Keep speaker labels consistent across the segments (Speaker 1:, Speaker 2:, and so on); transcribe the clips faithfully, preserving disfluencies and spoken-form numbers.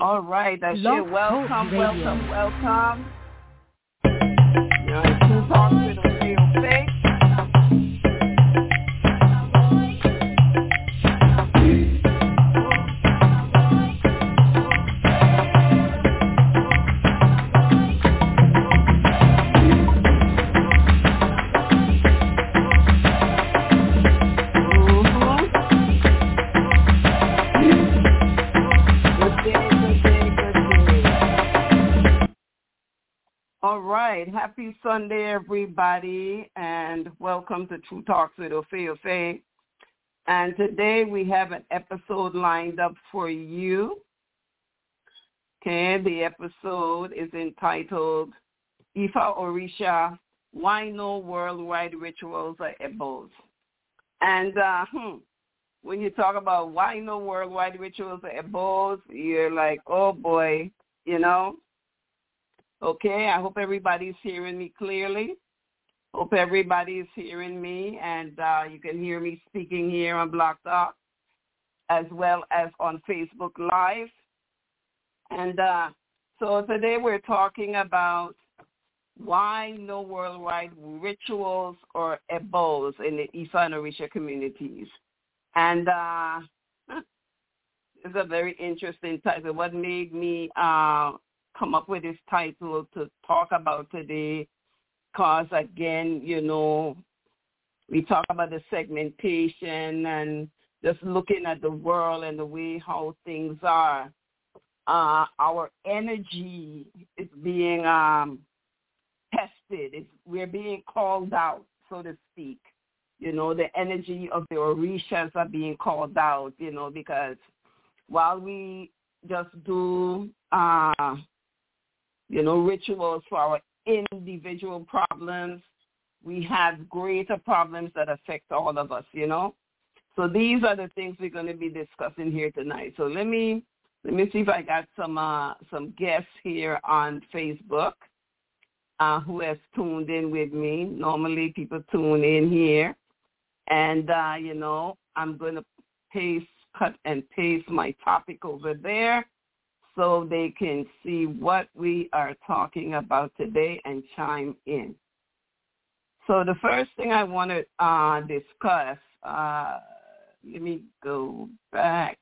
Speaker 1: All right, that's it. Welcome, welcome, welcome. You're on True Talk with Opheo Faith. All right. Happy Sunday, everybody, and welcome to True Talks with Opheo Faith. And today we have an episode lined up for you. Okay, the episode is entitled Ifa Orisha, Why No Worldwide Rituals Are Ebos. And uh, hmm, when you talk about why no worldwide rituals are Ebos, you're like, oh boy, you know. Okay, I hope everybody's hearing me clearly. Hope everybody's hearing me, and uh, you can hear me speaking here on Blog Talk as well as on Facebook Live. And uh, so today we're talking about why no worldwide rituals or ebos in the Ifa and Orisha communities. And uh, it's a very interesting title. What made me uh, come up with this title to talk about today, because again, you know, we talk about the segmentation and just looking at the world and the way how things are. Uh, our energy is being um, tested. It's, we're being called out, so to speak. You know, the energy of the Orishas are being called out, you know, because while we just do uh, you know, rituals for our individual problems, we have greater problems that affect all of us, you know. So these are the things we're going to be discussing here tonight. So let me let me see if I got some uh, some guests here on Facebook uh, who has tuned in with me. Normally people tune in here, and uh, you know, I'm going to paste, cut and paste my topic over there, so they can see what we are talking about today and chime in. So the first thing I want to uh, discuss, uh, let me go back.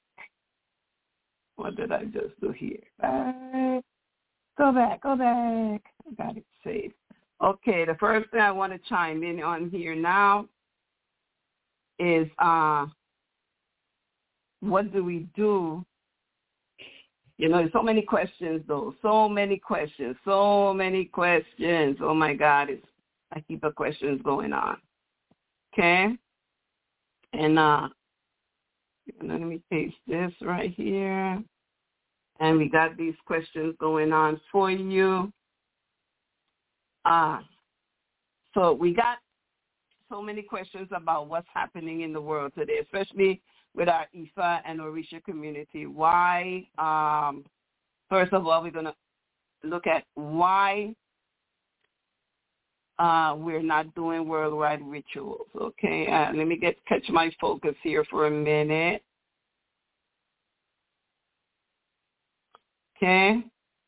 Speaker 1: What did I just do here? Back. Go back, go back. I got it saved. Okay, the first thing I want to chime in on here now is uh, what do we do? You know, there's so many questions, though. So many questions. So many questions. Oh, my God. It's, I keep the questions going on. Okay? And uh, let me paste this right here. And we got these questions going on for you. Uh, so we got so many questions about what's happening in the world today, especially with our Ifa and Orisha community. Why, um, first of all, we're going to look at why uh, we're not doing worldwide rituals, okay? Uh, let me get catch my focus here for a minute. Okay?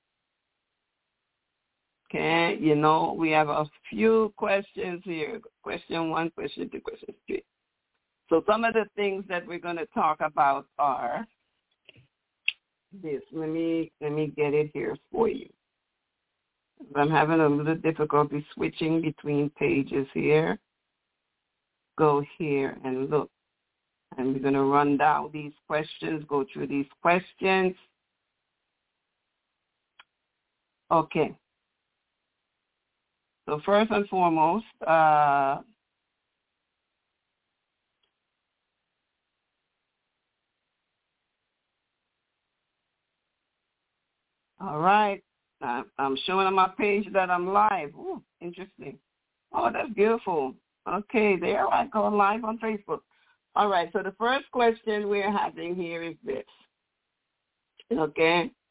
Speaker 1: Okay, you know, we have a few questions here. Question one, question two, question three. So some of the things that we're going to talk about are this. Let me let me get it here for you. I'm having a little difficulty switching between pages here. Go here and look. And we're going to run down these questions, go through these questions. Okay. So first and foremost, uh, all right. I'm showing on my page that I'm live. Ooh, interesting. Oh, that's beautiful. Okay, there I go live on Facebook. All right, so the first question we're having here is this. Okay.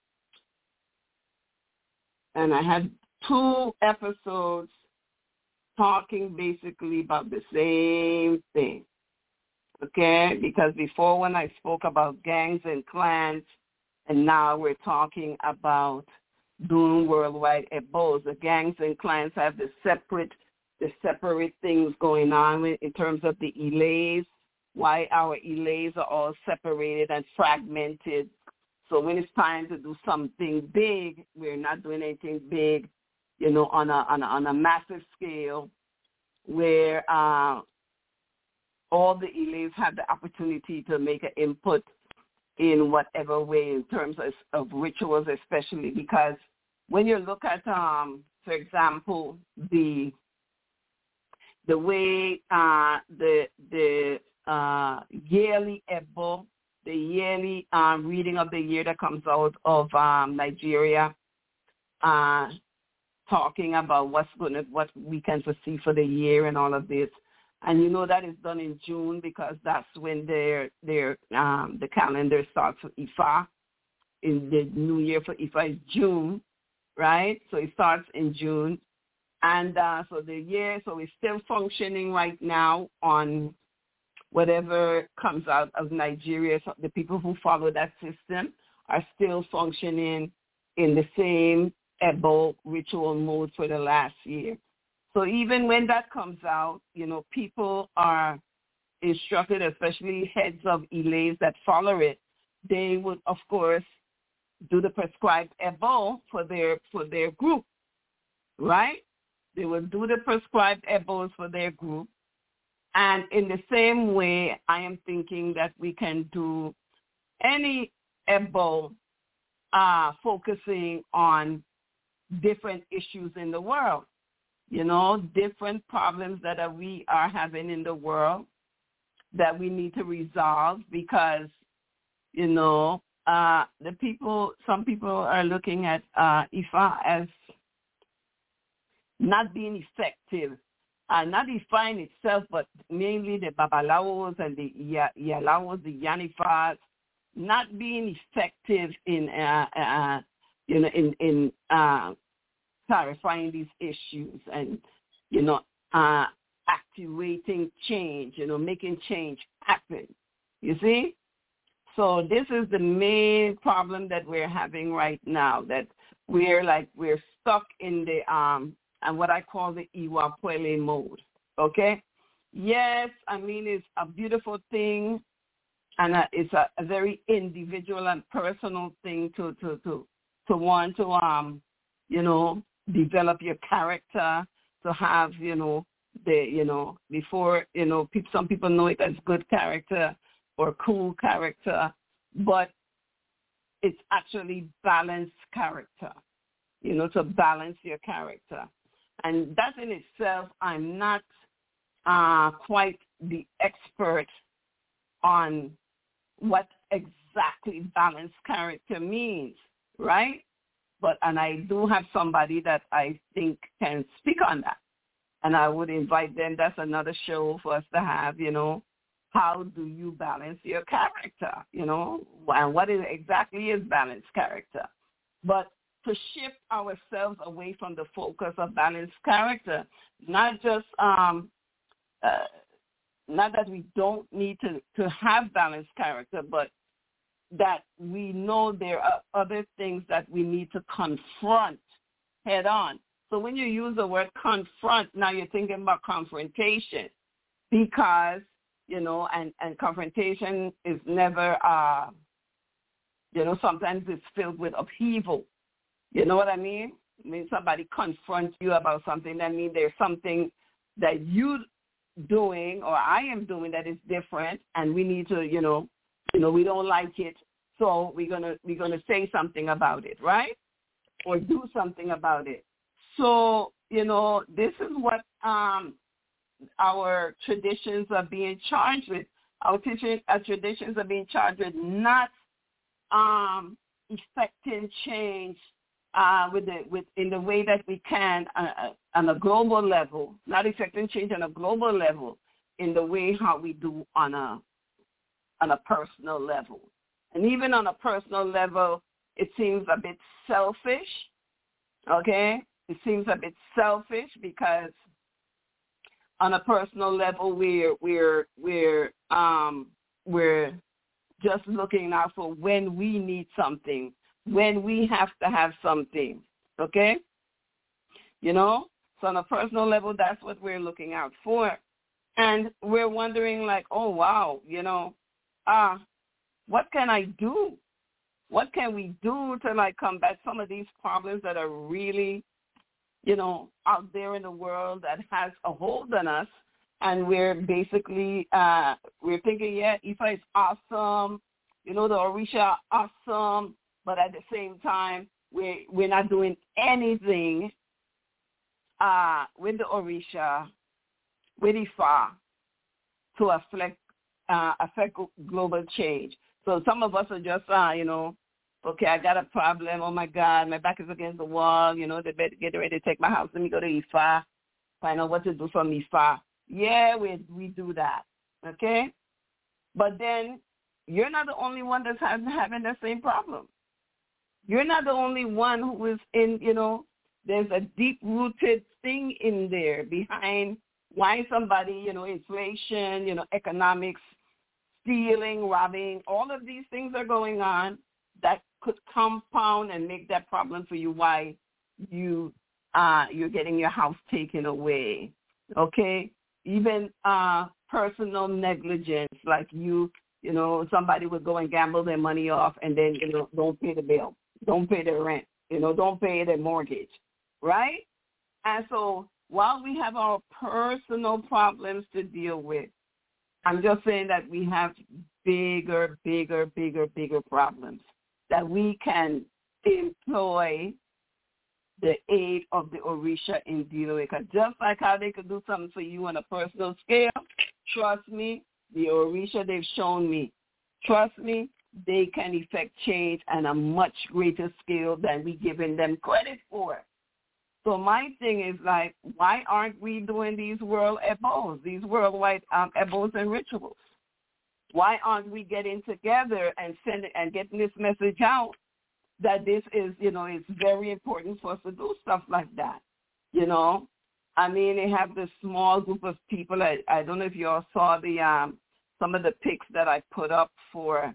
Speaker 1: And I had two episodes talking basically about the same thing. Okay, because before when I spoke about gangs and clans and now we're talking about doing worldwide ebos. The gangs and clans have the separate, the separate things going on in terms of the elays, why our elays are all separated and fragmented. So when it's time to do something big, we're not doing anything big, you know, on a on a, on a massive scale, where uh, all the elays have the opportunity to make an input in whatever way in terms of, of rituals, especially because when you look at, um, for example, the the way uh, the the uh, yearly Ebo, the yearly um, reading of the year that comes out of um, Nigeria, uh, talking about what's going to, what we can foresee for the year and all of this. And you know that is done in June because that's when their their um, the calendar starts for Ifa. In the new year for Ifa is June, right? So it starts in June, and uh, so the year, so we're still functioning right now on whatever comes out of Nigeria. So the people who follow that system are still functioning in the same Ebo ritual mode for the last year. So even when that comes out, you know, people are instructed, especially heads of elays that follow it, they would, of course, do the prescribed Ebo for their for their group, right? They will do the prescribed Ebos for their group. And in the same way, I am thinking that we can do any Ebo uh, focusing on different issues in the world. You know, different problems that are, we are having in the world that we need to resolve because, you know, uh, the people, some people are looking at uh, Ifa as not being effective, uh, not Ifa in itself, but mainly the Babalawos and the Yalawos, the Yanifas, not being effective in, uh, uh, you know, in, in uh, clarifying these issues and, you know, uh, activating change, you know, making change happen. You see? So this is the main problem that we're having right now, that we're like, we're stuck in the, um, and what I call the Iwapwele mode, okay? Yes, I mean, it's a beautiful thing, and a, it's a, a very individual and personal thing to, to, to, to want to, um, you know, develop your character, to have, you know, the, you know, before, you know, pe- some people know it as good character or cool character, but it's actually balanced character, you know, to balance your character. And that in itself, I'm not uh, quite the expert on what exactly balanced character means, right? But, and I do have somebody that I think can speak on that. And I would invite them. That's another show for us to have, you know, how do you balance your character, you know, and what is exactly is balanced character. But to shift ourselves away from the focus of balanced character, not just, um, uh, not that we don't need to, to have balanced character, but that we know there are other things that we need to confront head on. So when you use the word confront, now you're thinking about confrontation because, you know, and, and confrontation is never, uh, you know, sometimes it's filled with upheaval. You know what I mean? I mean, somebody confronts you about something, that means there's something that you doing or I am doing that is different, and we need to, you know, you know, we don't like it, so we're gonna we're gonna say something about it, right? Or do something about it. So, you know, this is what um, our traditions are being charged with. Our, teaching, our traditions are being charged with not um, effecting change uh, with the, with in the way that we can uh, on a global level, not effecting change on a global level in the way how we do on a on a personal level. And even on a personal level, it seems a bit selfish, okay? It seems a bit selfish because on a personal level, we're we're we're um we're just looking out for when we need something, when we have to have something, okay? You know, so on a personal level, that's what we're looking out for. And we're wondering like, oh, wow, you know, uh, what can I do? What can we do to, like, combat some of these problems that are really, you know, out there in the world that has a hold on us? And we're basically, uh, we're thinking, yeah, Ifa is awesome. You know, the Orisha are awesome. But at the same time, we're, we're not doing anything uh, with the Orisha, with Ifa, to affect, uh, affect global change. So some of us are just, uh, you know, okay, I got a problem. Oh, my God, my back is against the wall. You know, they better get ready to take my house. Let me go to Ifa, find out what to do from Ifa. Yeah, we we do that, okay? But then you're not the only one that's having the same problem. You're not the only one who is in, you know, there's a deep-rooted thing in there behind why somebody, you know, inflation, you know, economics, stealing, robbing, all of these things are going on that could compound and make that problem for you why you, uh, you're getting your house taken away, okay? Even uh, personal negligence, like you, you know, somebody would go and gamble their money off and then, you know, don't pay the bill, don't pay their rent, you know, don't pay their mortgage, right? And so while we have our personal problems to deal with, I'm just saying that we have bigger, bigger, bigger, bigger problems that we can employ the aid of the Orisha in dealing with. Because just like how they could do something for you on a personal scale, trust me, the Orisha, they've shown me, trust me, they can effect change on a much greater scale than we giving them credit for. So my thing is like, why aren't we doing these world ebos, these worldwide um, ebos and rituals? Why aren't we getting together and sending and getting this message out that this is, you know, it's very important for us to do stuff like that, you know? I mean, they have this small group of people. I, I don't know if you all saw the um, some of the pics that I put up for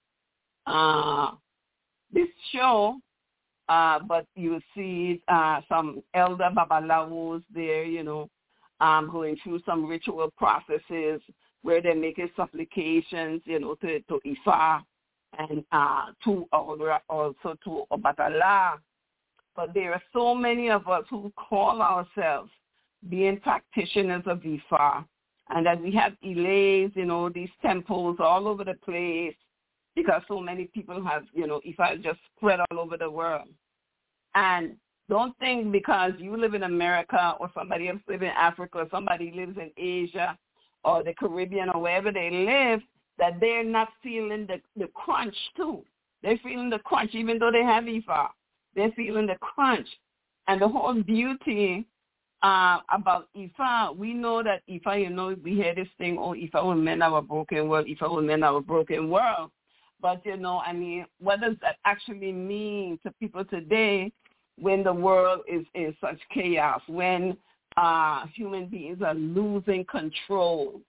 Speaker 1: uh, this show, uh, but you see uh, some elder babalawos there, you know, um, going through some ritual processes where they're making supplications, you know, to, to Ifa and uh, to also to Obatala. But there are so many of us who call ourselves being practitioners of Ifa, and that we have ilays, you know, these temples all over the place, because so many people have, you know, Ifa just spread all over the world. And don't think because you live in America or somebody else lives in Africa or somebody lives in Asia or the Caribbean or wherever they live, that they're not feeling the, the crunch too. They're feeling the crunch even though they have Ifa. They're feeling the crunch. And the whole beauty uh, about Ifa, we know that Ifa, you know, we hear this thing, oh, Ifa will mend our broken world, Ifa will mend our broken world. But, you know, I mean, what does that actually mean to people today when the world is in such chaos, when uh, human beings are losing control,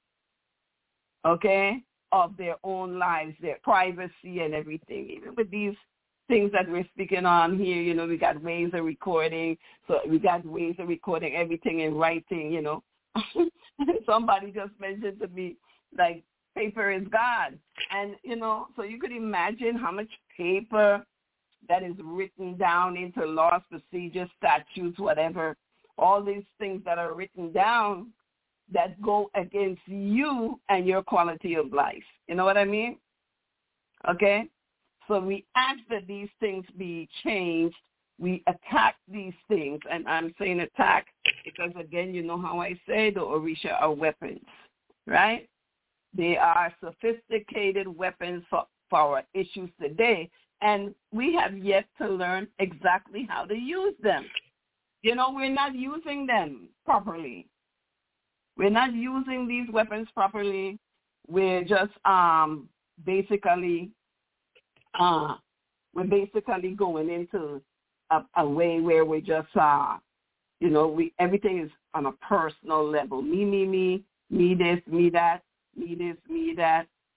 Speaker 1: okay, of their own lives, their privacy and everything? Even with these things that we're speaking on here, you know, we got ways of recording, so we got ways of recording everything in writing, you know. Somebody just mentioned to me, like, paper is God. And, you know, so you could imagine how much paper that is written down into laws, procedures, statutes, whatever, all these things that are written down that go against you and your quality of life. You know what I mean? Okay? So we ask that these things be changed. We attack these things. And I'm saying attack because, again, you know how I say the Orisha are weapons, right? They are sophisticated weapons for, for our issues today, and we have yet to learn exactly how to use them. You know, we're not using them properly. We're not using these weapons properly. We're just um, basically, uh, we're basically going into a, a way where we just, uh, you know, we everything is on a personal level. Me, me, me, me this, me that. Me this, me that,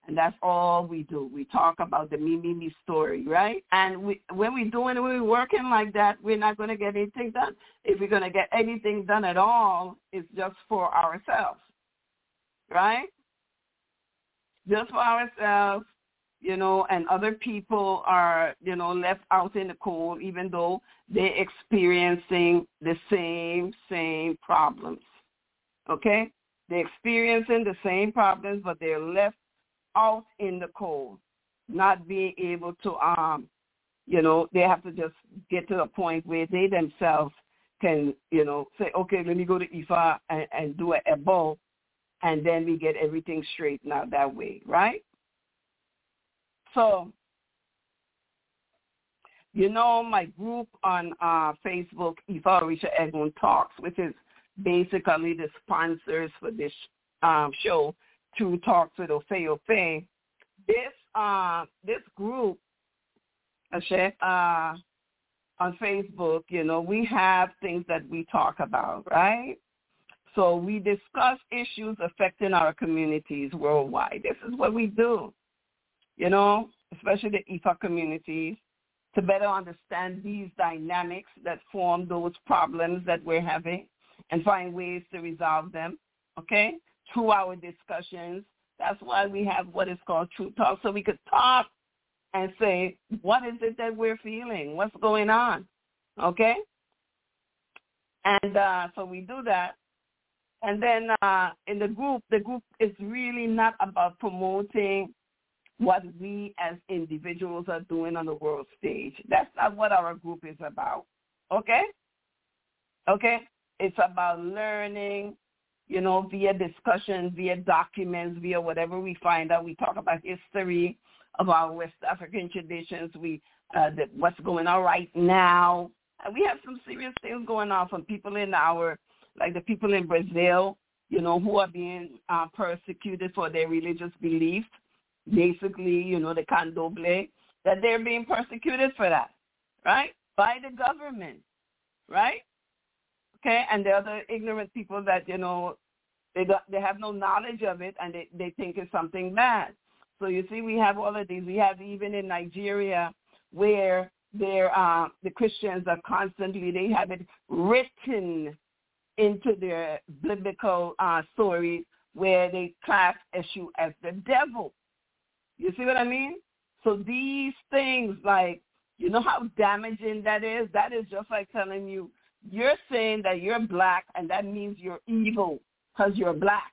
Speaker 1: And that's all we do. We talk about the me, me, me story, right? And we, when we're doing it, when we're working like that, we're not going to get anything done. If we're going to get anything done at all, it's just for ourselves, right? Just for ourselves, you know, and other people are, you know, left out in the cold, even though they're experiencing the same, same problems, okay? They're experiencing the same problems, but they're left out in the cold, not being able to, um, you know, they have to just get to a point where they themselves can, you know, say, okay, let me go to Ifa and, and do an Ebo, and then we get everything straightened out that way, right? So, you know, my group on uh, Facebook, Ifa Orisha Egun Talks, which is basically the sponsors for this um, show, True Talks with Ofe Ofe. This uh, this group, uh, on Facebook, you know, we have things that we talk about, right? So we discuss issues affecting our communities worldwide. This is what we do, you know, especially the Ifa communities, to better understand these dynamics that form those problems that we're having and find ways to resolve them, okay, through our discussions. That's why we have what is called True Talk, so we could talk and say, what is it that we're feeling? What's going on, okay? And uh, so we do that. And then uh, in the group, the group is really not about promoting what we as individuals are doing on the world stage. That's not what our group is about, okay? Okay? It's about learning, you know, via discussions, via documents, via whatever we find out. We talk about history of our West African traditions, we uh, the, what's going on right now. And we have some serious things going on from people in our, like the people in Brazil, you know, who are being uh, persecuted for their religious beliefs. Basically, you know, the candomblé, that they're being persecuted for that, right, by the government, right? Okay, and the other ignorant people that, you know, they don't, they have no knowledge of it, and they, they think it's something bad. So you see, we have all of these. We have even in Nigeria where they're, uh, the Christians are constantly, they have it written into their biblical uh, stories where they class Eshu as the devil. You see what I mean? So these things, like, you know how damaging that is? That is just like telling you, you're saying that you're black, and that means you're evil because you're black.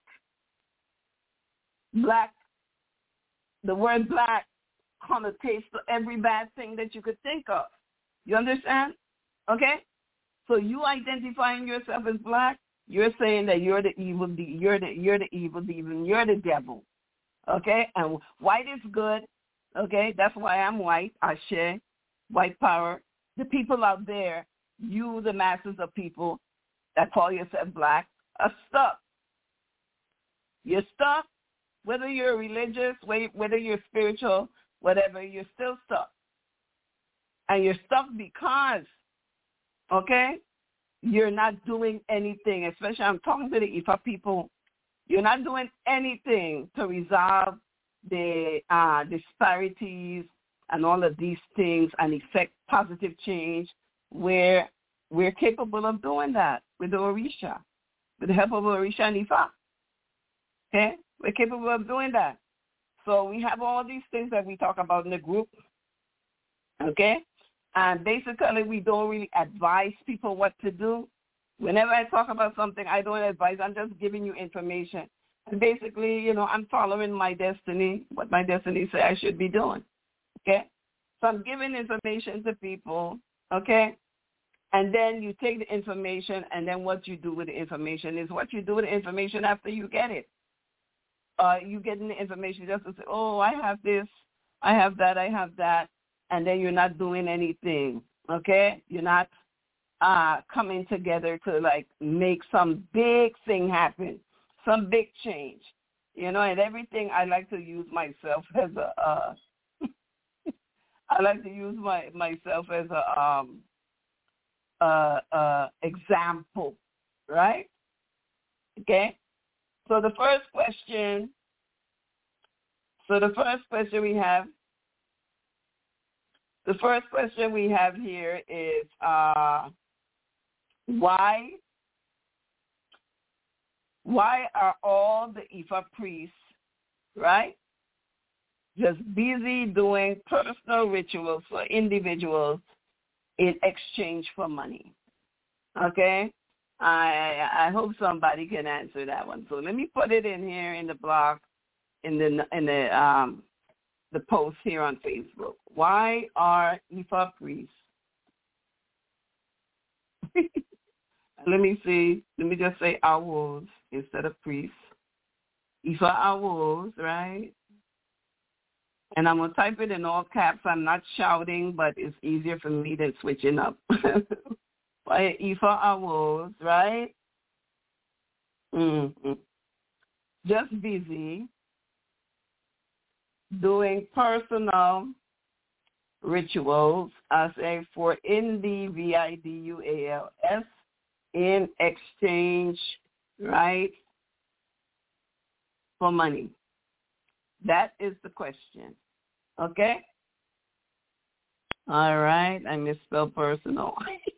Speaker 1: Black, the word black connotates to every bad thing that you could think of. You understand? Okay? So you identifying yourself as black, you're saying that you're the evil, de- you're the you're the evil demon, you're the devil. Okay? And white is good. Okay? That's why I'm white. Ashe, white power. The people out there, you, the masses of people that call yourself black, are stuck. You're stuck. Whether you're religious, whether you're spiritual, whatever, you're still stuck. And you're stuck because, okay, you're not doing anything, especially I'm talking to the Ifa people, you're not doing anything to resolve the uh, disparities and all of these things and effect positive change where we're capable of doing that with the Orisha, with the help of Orisha and Ifa. Okay? We're capable of doing that. So we have all these things that we talk about in the group. Okay? And basically, we don't really advise people what to do. Whenever I talk about something, I don't advise. I'm just giving you information. And basically, you know, I'm following my destiny, what my destiny says I should be doing. Okay? So I'm giving information to people. Okay? And then you take the information, and then what you do with the information is what you do with the information after you get it. Uh, you get the information just to say, oh, I have this, I have that, I have that, and then you're not doing anything, okay? You're not uh, coming together to, like, make some big thing happen, some big change, you know, and everything I like to use myself as a, uh, I like to use my myself as a um, uh, uh, example, right? Okay? So the first question So the first question we have, the first question we have here is uh, why, why are all the Ifa priests, right, just busy doing personal rituals for individuals in exchange for money? Okay? I I hope somebody can answer that one. So let me put it in here in the blog, in the in the um the post here on Facebook. Why are Ifa priests? Let me see. Let me just say owls instead of priests. Ifa owls, right? And I'm gonna type it in all caps. I'm not shouting, but it's easier for me than switching up. Why Ifa owls, right? Mm-hmm. Just busy doing personal rituals, I say, for N D V I D U A L S, in exchange, right, for money. That is the question. Okay? All right. I misspelled personal.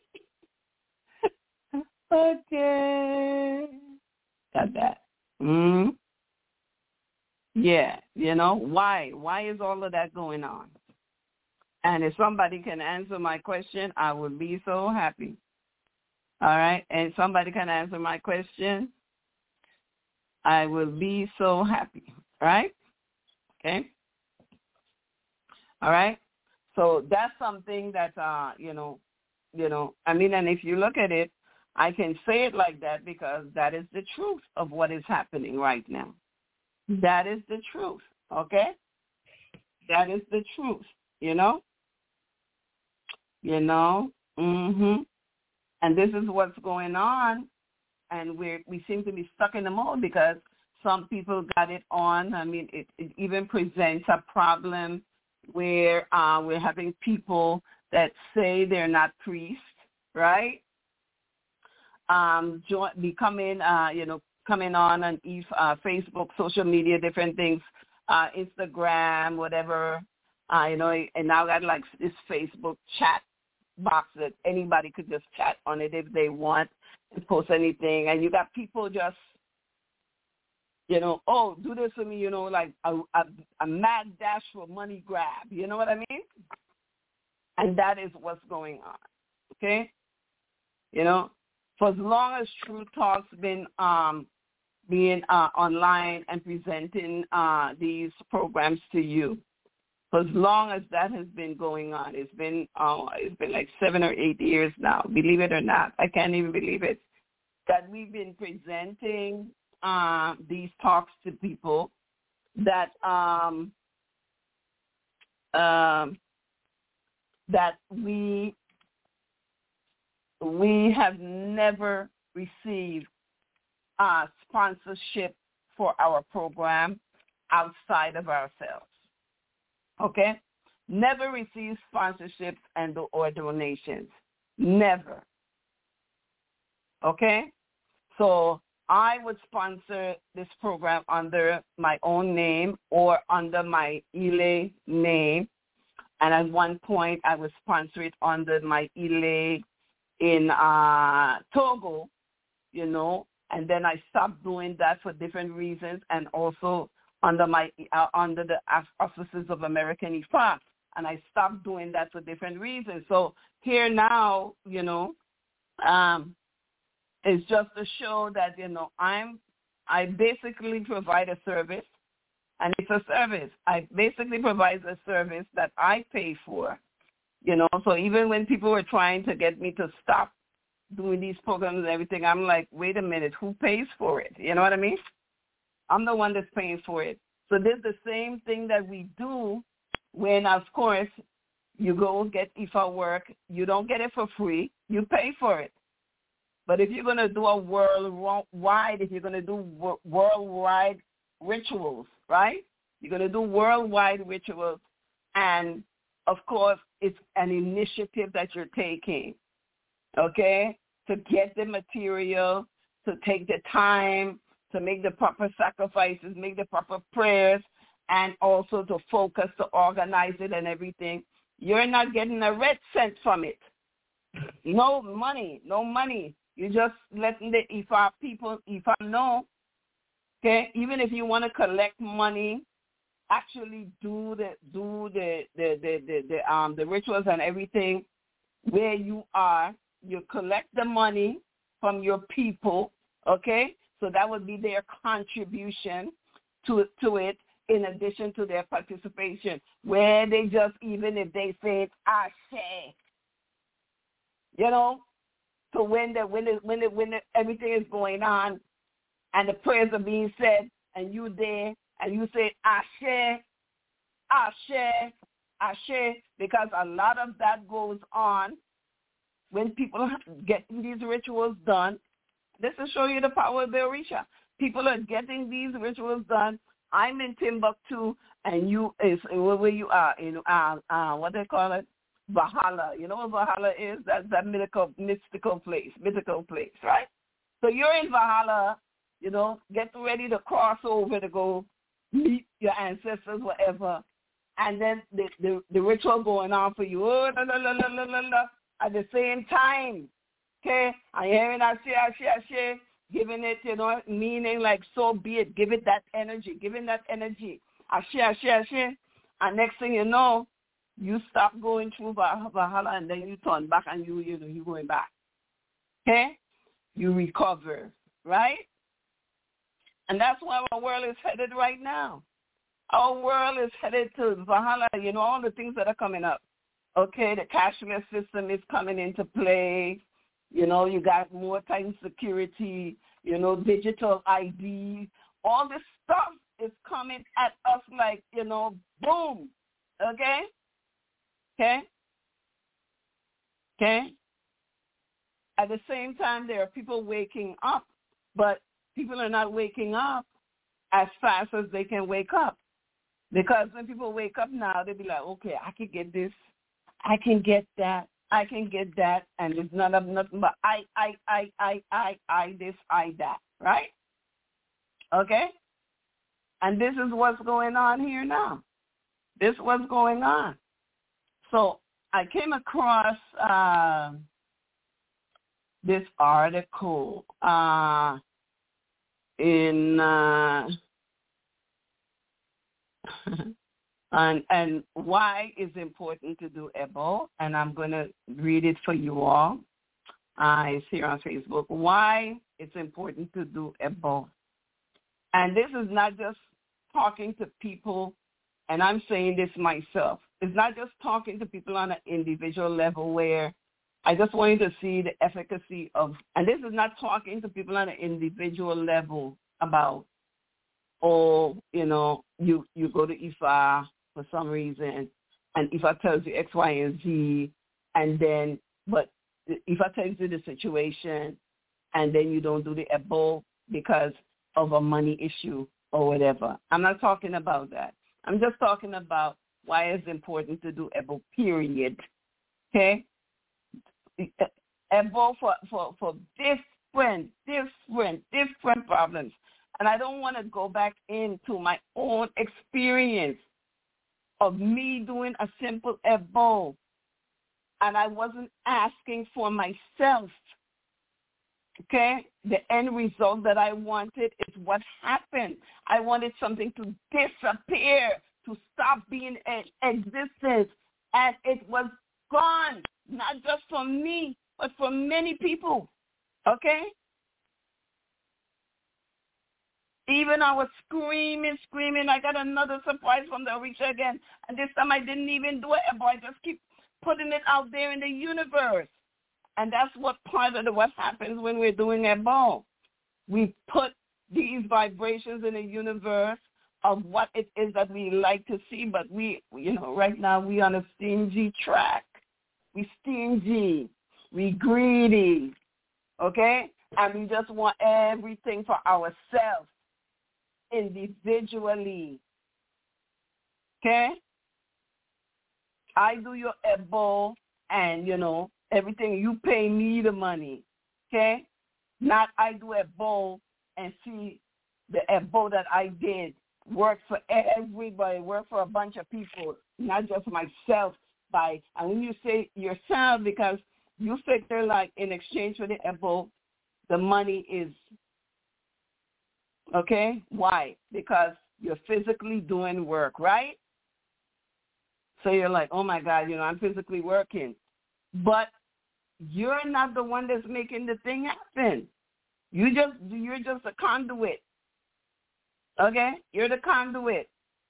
Speaker 1: Okay. Got that. Mm-hmm. Yeah, you know, why? Why is all of that going on? And if somebody can answer my question, I would be so happy. All right? And somebody can answer my question, I will be so happy. Right? Okay? All right? So that's something that, uh, you know, you know, I mean, and if you look at it, I can say it like that because that is the truth of what is happening right now. That is the truth, okay? That is the truth, you know? You know? Mhm. And this is what's going on, and we we seem to be stuck in the mode because some people got it on. I mean, it, it even presents a problem where uh, we're having people that say they're not priests, right? Um, join, becoming, uh, you know, coming on on uh, Facebook, social media, different things, uh, Instagram, whatever, uh, you know, and now got like this Facebook chat box that anybody could just chat on it if they want and post anything. And you got people just, you know, oh, do this for me, you know, like a, a, a mad dash for money grab. You know what I mean? And that is what's going on, okay? You know, for as long as True Talk's been um, being uh, online and presenting uh, these programs to you, for as long as that has been going on, it's been uh, it's been like seven or eight years now, believe it or not. I can't even believe it, that we've been presenting uh, these talks to people that um, um, that we we have never received uh, sponsorship for our program outside of ourselves. Okay? Never received sponsorships and or donations. Never. Okay? So I would sponsor this program under my own name or under my Ile name. And at one point, I would sponsor it under my Ile in uh, Togo, you know, and then I stopped doing that for different reasons, and also under my uh, under the offices of American Ifa, and I stopped doing that for different reasons. So here now, you know, um, it's just to show that, you know, I'm I basically provide a service, and it's a service. I basically provide a service that I pay for. You know, so even when people were trying to get me to stop doing these programs and everything, I'm like, wait a minute, who pays for it? You know what I mean? I'm the one that's paying for it. So there's the same thing that we do when, of course, you go get Ifa work. You don't get it for free. You pay for it. But if you're going to do a worldwide, if you're going to do worldwide rituals, right? You're going to do worldwide rituals, and of course, it's an initiative that you're taking, okay, to get the material, to take the time, to make the proper sacrifices, make the proper prayers, and also to focus, to organize it and everything, you're not getting a red cent from it. No money, no money. You just letting the Ifa people, Ifa know, okay, even if you want to collect money, actually do the do the the, the, the, the um the rituals and everything where you are. You collect the money from your people, okay? So that would be their contribution to to it, in addition to their participation, where they just, even if they say it's Ashe, you know, so when the when the, when the, when the, everything is going on and the prayers are being said and you there and you say Ashe, Ashe, Ashe, because a lot of that goes on when people get these rituals done. This will show you the power of the Orisha. People are getting these rituals done. I'm in Timbuktu, and you is where you are in uh, uh, what they call it, Valhalla. You know what Valhalla is? That's that mythical, mystical place, mythical place, right? So you're in Valhalla. You know, get ready to cross over to go meet your ancestors, whatever, and then the the, the ritual going on for you. Oh, la, la, la, la, la, la, la. At the same time, okay, I'm hearing Ashe, Ashe, Ashe, giving it, you know, meaning like so be it. Give it that energy. Giving that energy. Ashe, Ashe, Ashe. And next thing you know, you stop going through Valhalla and then you turn back and you, you know, you're going back. Okay? You recover, right? And that's where our world is headed right now. Our world is headed to Valhalla, you know, all the things that are coming up. Okay, the cashless system is coming into play. You know, you got more time security, you know, digital I D. All this stuff is coming at us like, you know, boom. Okay? Okay? Okay? At the same time, there are people waking up, but people are not waking up as fast as they can wake up. Because when people wake up now, they'll be like, okay, I can get this. I can get that. I can get that. And it's none of nothing but I, I, I, I, I, I, this, I, that. Right? Okay? And this is what's going on here now. This is what's going on. So I came across uh, this article uh, in... Uh, And and why it's important to do Ebo, and I'm going to read it for you all. Uh, it's here on Facebook. Why it's important to do Ebo. And this is not just talking to people, and I'm saying this myself. It's not just talking to people on an individual level where I just want you to see the efficacy of, and this is not talking to people on an individual level about, oh, you know, you, you go to Ifa for some reason, and Ifa tells you X, Y, and Z, and then, but Ifa tells you the situation, and then you don't do the Ebo because of a money issue or whatever. I'm not talking about that. I'm just talking about why it's important to do Ebo, period. Okay? Ebo for, for, for different, different, different problems. And I don't want to go back into my own experience of me doing a simple Ebo. And I wasn't asking for myself. Okay? The end result that I wanted is what happened. I wanted something to disappear, to stop being in existence. And it was gone, not just for me, but for many people. Okay? Even I was screaming, screaming. I got another surprise from the Orisha again. And this time I didn't even do it. I just keep putting it out there in the universe. And that's what part of the, what happens when we're doing Ebo. We put these vibrations in the universe of what it is that we like to see. But we, you know, right now we on a stingy track. We stingy. We greedy. Okay? And we just want everything for ourselves. Individually. Okay? I do your Ebo and, you know, everything. You pay me the money. Okay? Not I do Ebo and see the Ebo that I did work for everybody, work for a bunch of people, not just myself. By and when you say yourself, because you figure like in exchange for the apple, the money is okay. Why? Because you're physically doing work, right? So you're like, oh my God, you know, I'm physically working, but you're not the one that's making the thing happen. You just you're just a conduit. Okay, you're the conduit.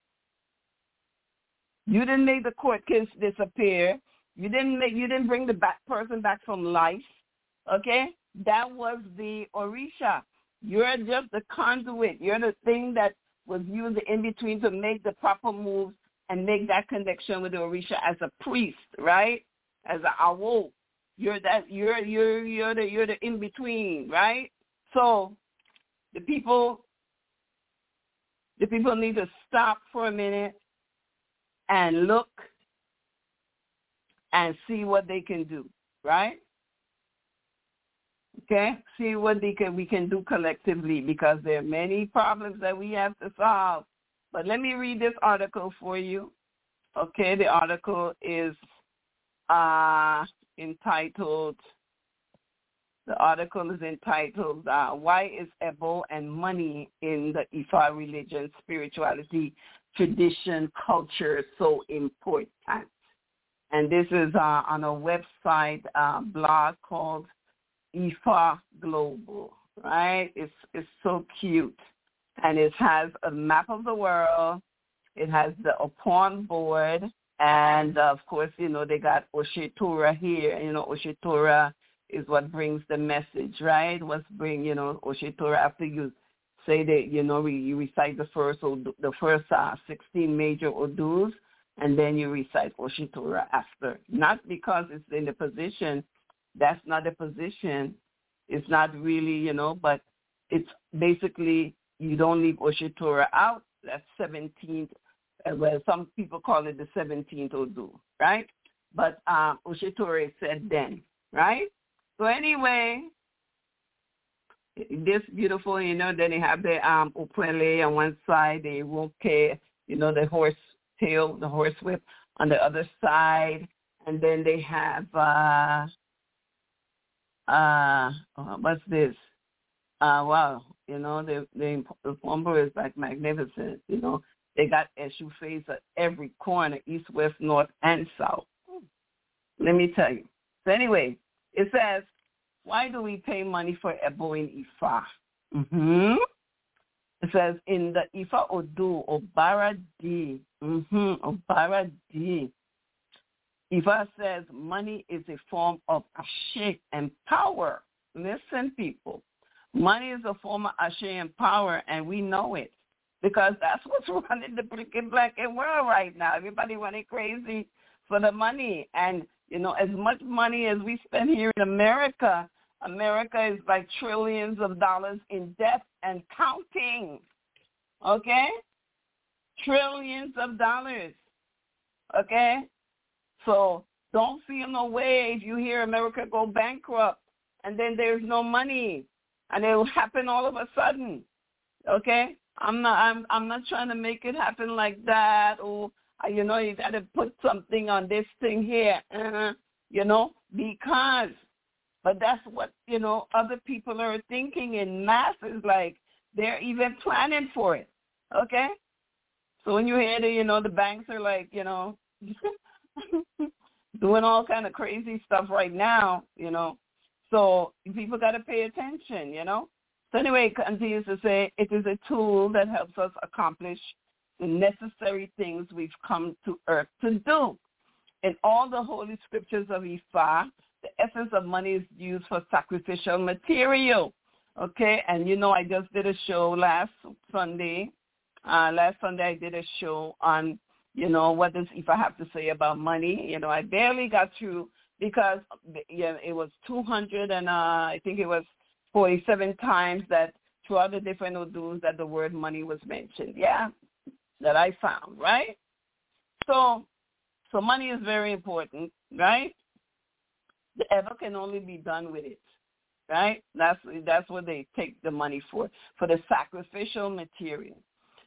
Speaker 1: You didn't make the court case disappear. You didn't make. You didn't bring the back person back from life. Okay, that was the Orisha. You're just the conduit. You're the thing that was used in between to make the proper moves and make that connection with the Orisha as a priest, right? As an awo. You're that. You're you're you're the you're the in between, right? So the people, the people need to stop for a minute and look and see what they can do, right? Okay, see what they can we can do collectively, because there are many problems that we have to solve. But let me read this article for you. Okay, the article is uh, entitled. The article is entitled uh, "Why is Ebo and Money in the Ifa Religion, Spirituality, Tradition, Culture so important?" And this is uh, on a website uh, blog called Ifa Global, right? It's it's so cute, and it has a map of the world. It has the Opon board, and uh, of course, you know, they got Oshe Torah here. You know, Oshe Torah is what brings the message, right? What's bring, you know, Oshe Torah after you say that, you know, you recite the first the first uh, sixteen major Odus, and then you recite Oshe Torah after. Not because it's in the position. That's not the position. It's not really, you know, but it's basically you don't leave Oshe Torah out. That's seventeenth. Well, some people call it the seventeenth Odu, right? But um, Oshe Torah is said then, right? So anyway, this beautiful, you know, then they have the um, Opwele on one side, the Woke, you know, the horse tail, the horse whip on the other side. And then they have, uh, uh, what's this? Uh, wow, you know, the the, the Pombo is like magnificent, you know. They got Eshu face at every corner, east, west, north, and south. Let me tell you. So anyway, it says, why do we pay money for Ebo in Ifa? Mm-hmm. It says, in the Ifa Odu, Obara D, mm-hmm, Obara D, Ifa says money is a form of ashe and power. Listen, people. Money is a form of ashe and power, and we know it, because that's what's running the black and world right now. Everybody running crazy for the money. And, you know, as much money as we spend here in America, America is like trillions of dollars in debt and counting. Okay? Trillions of dollars. Okay? So don't feel no way if you hear America go bankrupt and then there's no money and it will happen all of a sudden. Okay? I'm not I'm I'm not trying to make it happen like that, or you know, you gotta put something on this thing here. Uh, you know, because but that's what, you know, other people are thinking in masses, like they're even planning for it. Okay? So when you hear the, you know, the banks are like, you know, doing all kind of crazy stuff right now, you know. So people got to pay attention, you know. So anyway, it continues to say, it is a tool that helps us accomplish the necessary things we've come to earth to do. In all the holy scriptures of Ifa, the essence of money is used for sacrificial material. Okay, and you know, I just did a show last Sunday. Uh, last Sunday I did a show on, you know, what does Ifa have to say about money. You know, I barely got through because yeah, it was two hundred and uh, I think it was forty-seven times that throughout the different Udus that the word money was mentioned. Yeah, that I found, right? So, so money is very important, right? The Eva can only be done with it, right? That's that's what they take the money for, for the sacrificial material.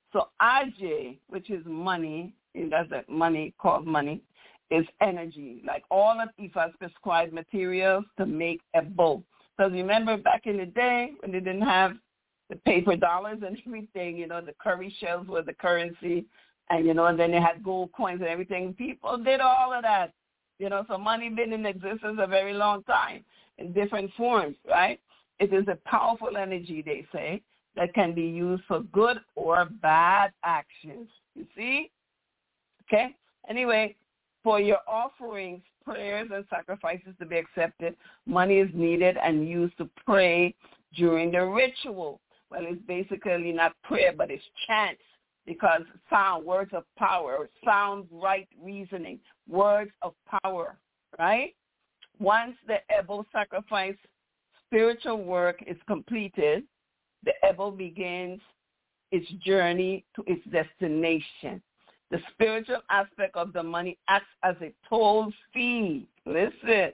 Speaker 1: So Aje, which is money, that's a money called money, is energy, like all of Ifa's prescribed materials to make a bow. Because remember back in the day when they didn't have the paper dollars and everything, you know, the curry shells were the currency, and, you know, and then they had gold coins and everything. People did all of that, you know, so money been in existence a very long time in different forms, right? It is a powerful energy, they say, that can be used for good or bad actions. You see? Okay? Anyway, for your offerings, prayers, and sacrifices to be accepted, money is needed and used to pray during the ritual. Well, it's basically not prayer, but it's chants, because sound, words of power, sound right reasoning, words of power, right? Once the Ebo sacrifice spiritual work is completed, the Ebo begins its journey to its destination. The spiritual aspect of the money acts as a toll fee. Listen.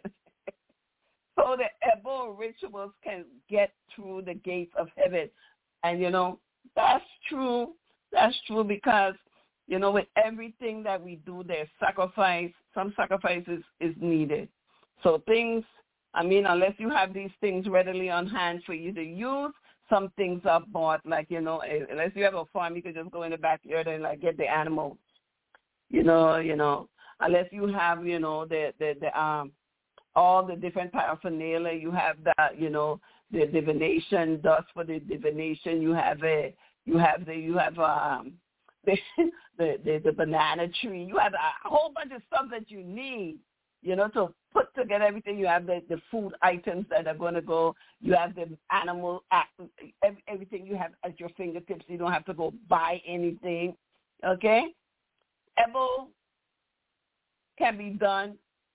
Speaker 1: So the Ebo rituals can get through the gates of heaven. And, you know, that's true. That's true because, you know, with everything that we do, there's sacrifice. Some sacrifices is needed. So things, I mean, unless you have these things readily on hand for you to use, some things are bought, like, you know, unless you have a farm, you could just go in the backyard and, like, get the animals. You know, you know, unless you have, you know, the, the, the um, all the different paraphernalia, you have that, you know, the divination dust for the divination. You have a, you have the, you have um, the, the, the, the banana tree. You have a whole bunch of stuff that you need, you know, to put together everything. You have the, the food items that are going to go. You have the animal, everything you have at your fingertips. You don't have to go buy anything, okay? Ebo can be done,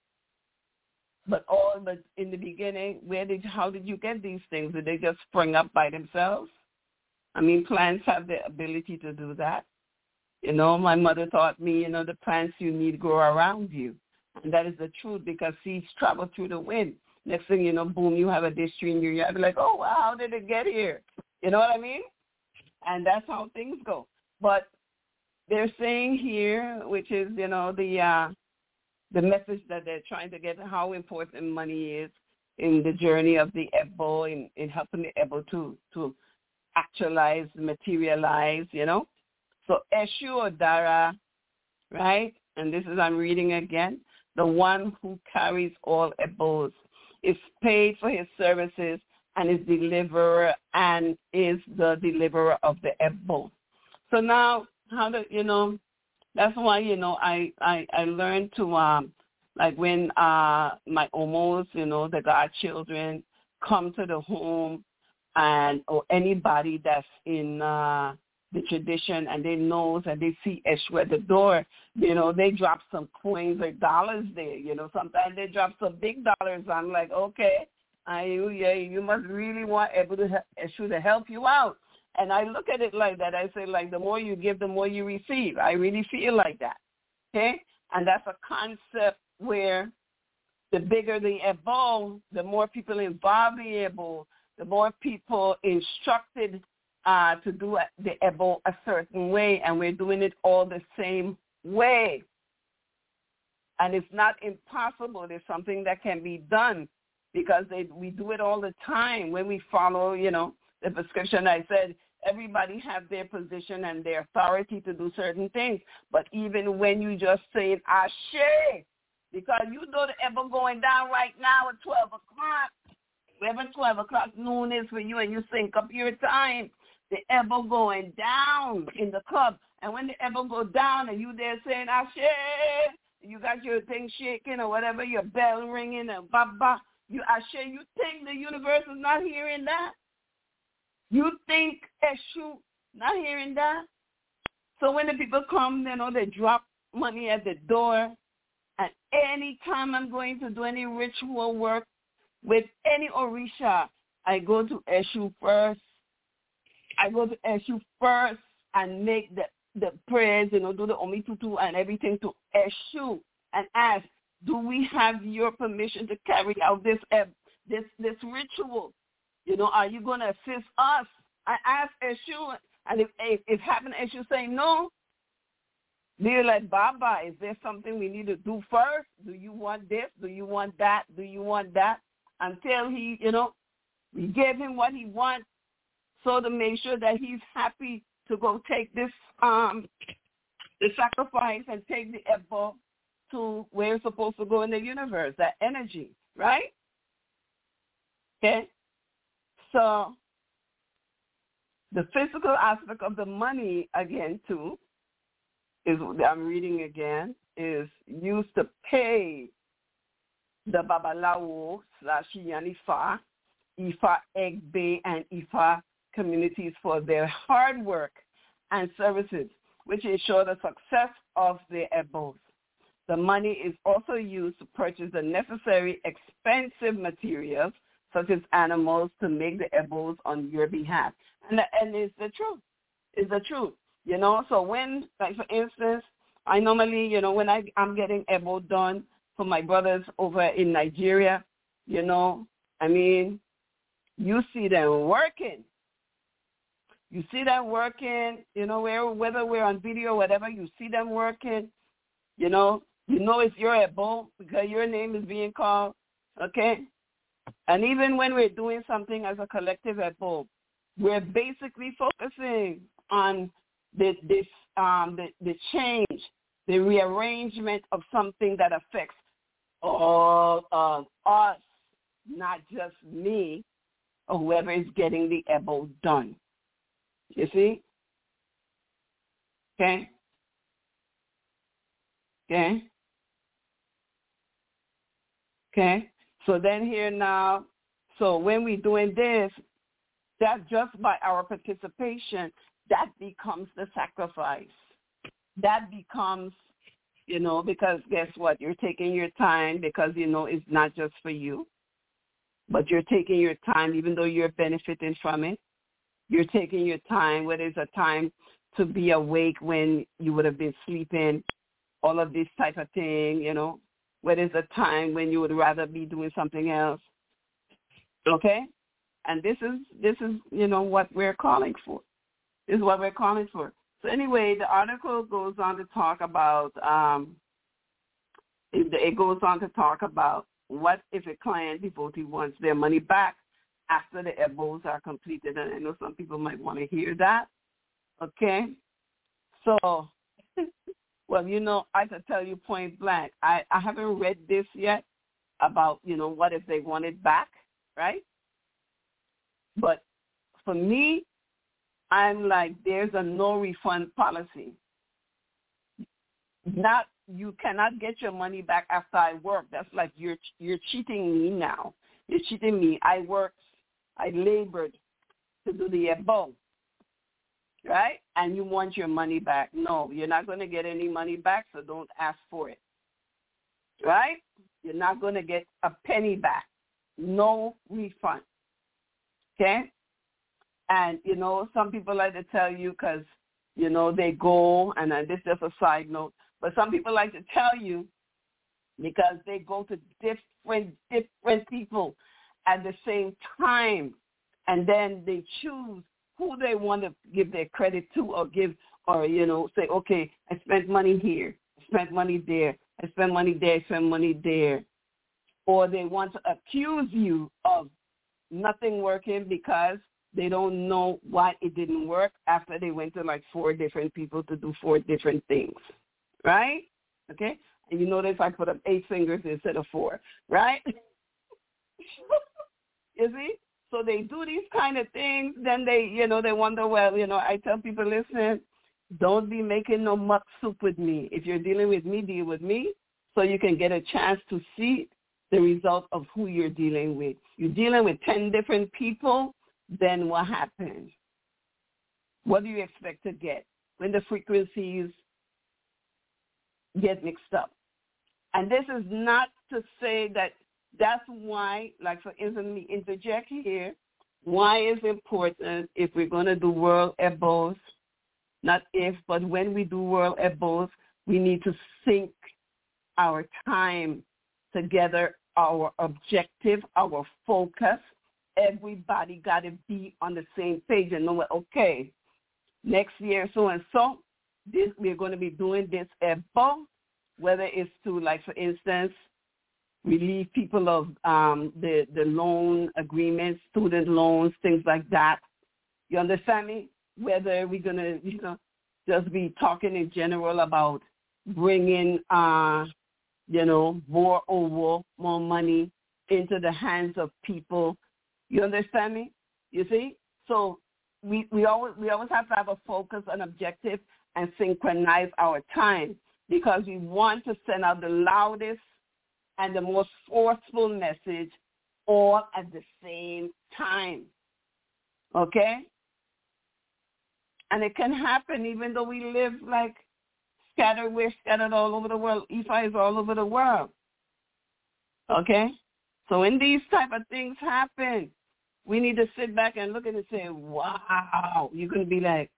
Speaker 1: but all but in the beginning, where did how did you get these things? Did they just spring up by themselves? I mean, plants have the ability to do that. You know, my mother taught me, you know, the plants you need grow around you. And that is the truth, because seeds travel through the wind. Next thing you know, boom, you have a dish tree in your yard. Be like, oh, wow, how did it get here? You know what I mean? And that's how things go. But they're saying here, which is, you know, the uh, the message that they're trying to get, how important money is in the journey of the Ebo, in, in helping the Ebo to, to actualize, materialize, you know. So Eshu or Dara, right? And this is, I'm reading again, the one who carries all Ebos, is paid for his services and is deliverer and is the deliverer of the Ebo. So now, how do, you know, that's why, you know, I, I, I learned to, um, like when uh, my omos, you know, the godchildren come to the home, and or anybody that's in uh, the tradition and they knows and they see Eshu at the door, you know, they drop some coins or dollars there. You know, sometimes they drop some big dollars. I'm like, okay, I, you, yeah, you must really want able to Eshu to help you out. And I look at it like that. I say, like, the more you give, the more you receive. I really feel like that, okay? And that's a concept where the bigger the Ebo, the more people involved in the Ebo, the more people instructed uh, to do the Ebo a certain way, and we're doing it all the same way. And it's not impossible. There's something that can be done because they, we do it all the time when we follow, you know, the prescription. I said everybody have their position and their authority to do certain things. But even when you just say it, Ashe, because you know the Ebo going down right now at twelve o'clock. Whenever twelve o'clock noon is for you and you sync up your time, the Ebo going down in the club. And when the Ebo go down and you there saying, Ashe, you got your thing shaking or whatever, your bell ringing and ba-ba, you Ashe, you think the universe is not hearing that? You think Eshu not hearing that? So when the people come, you know, they drop money at the door. And any time I'm going to do any ritual work with any Orisha, I go to Eshu first. I go to Eshu first and make the, the prayers, you know, do the Omitutu and everything to Eshu and ask, do we have your permission to carry out this uh, this this ritual? You know, are you going to assist us? I asked Eshu, And if if, if happen as you say no, they're like, Baba, is there something we need to do first? Do you want this? Do you want that? Do you want that? Until he, you know, we gave him what he wants, so to make sure that he's happy to go take this um the sacrifice and take the Ebo to where it's supposed to go in the universe, that energy, right? Okay? So the physical aspect of the money, again, too, is I'm reading again, is used to pay the Babalawo slash Yanifa, Ifa Egbe, and Ifa communities for their hard work and services, which ensure the success of their Ebos. The money is also used to purchase the necessary expensive materials, such as animals, to make the Ebos on your behalf. And, and it's the truth. It's the truth. You know, so when, like, for instance, I normally, you know, when I, I'm getting Ebo done for my brothers over in Nigeria, you know, I mean, you see them working. You see them working, you know, where, whether we're on video or whatever, you see them working, you know, you know it's your Ebo because your name is being called, okay? And even when we're doing something as a collective Ebo, we're basically focusing on the, this, um, the, the change, the rearrangement of something that affects all of us, not just me or whoever is getting the Ebo done. You see? Okay? Okay? Okay? So then here now, so when we're doing this, that just by our participation, that becomes the sacrifice. That becomes, you know, because guess what? You're taking your time because, you know, it's not just for you, but you're taking your time even though you're benefiting from it. You're taking your time, whether it's a time to be awake when you would have been sleeping, all of this type of thing, you know, whether it's a time when you would rather be doing something else, okay? And this is, this is, you know, what we're calling for. This is what we're calling for. So anyway, the article goes on to talk about, um, it, it goes on to talk about what if a client devotee wants their money back after the Ebos are completed, and I know some people might want to hear that, okay? So, well, you know, I can tell you point blank, I, I haven't read this yet about, you know, what if they want it back, right? But for me, I'm like, there's a no refund policy. Not, you cannot get your money back after I work. That's like you're you're cheating me now. You're cheating me. I worked, I labored to do the Ebo, right? And you want your money back. No, you're not going to get any money back, so don't ask for it, right? You're not going to get a penny back. No refund, okay? And, you know, some people like to tell you because, you know, they go, and uh, this is just a side note, but some people like to tell you because they go to different, different people at the same time, and then they choose who they want to give their credit to or give, or, you know, say, okay, I spent money here, I spent money there, I spent money there, I spent money there. Or they want to accuse you of nothing working because they don't know why it didn't work after they went to like four different people to do four different things, right? Okay? And you notice I put up eight fingers instead of four, right? You see? So they do these kind of things, then they, you know, they wonder, well, you know, I tell people, listen, don't be making no muck soup with me. If you're dealing with me, deal with me so you can get a chance to see the result of who you're dealing with. You're dealing with ten different people, then what happens? What do you expect to get when the frequencies get mixed up? And this is not to say that that's why, like for instance, me interject here, why is it important if we're going to do World Ebos, not if, but when we do World Ebos, we need to sync our time together, our objective, our focus. Everybody got to be on the same page and know, okay, next year so and so, this we're going to be doing this ebo, whether it's to, like, for instance, relieve people of um, the, the loan agreements, student loans, things like that. You understand me? Whether we're going to, you know, just be talking in general about bringing, uh, you know, more over, more money into the hands of people. You understand me? You see? So we, we always we always have to have a focus, an objective, and synchronize our time, because we want to send out the loudest and the most forceful message all at the same time. Okay? And it can happen even though we live like scattered, we're scattered all over the world. Ifa is all over the world. Okay? So when these type of things happen, we need to sit back and look at it and say, wow. You're going to be like,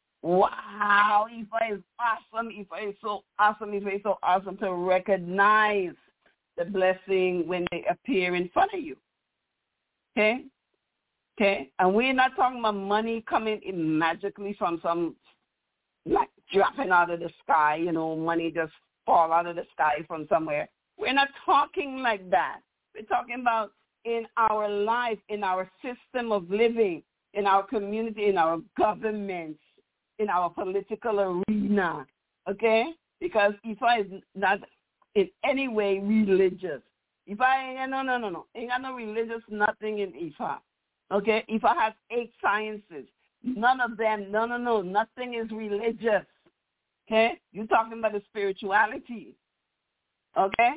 Speaker 1: wow, Ifa is awesome. Ifa is so awesome. Ifa is so awesome, to recognize the blessing when they appear in front of you. Okay? Okay? And we're not talking about money coming in magically from some, like, dropping out of the sky, you know, money just fall out of the sky from somewhere. We're not talking like that. We're talking about in our life, in our system of living, in our community, in our governments, in our political arena, okay? Because Ifa is not in any way religious. Ifa, no, no, no, no. Ain't got no religious nothing in Ifa, okay? Ifa has eight sciences. None of them, no, no, no, nothing is religious, okay? You're talking about the spirituality, okay?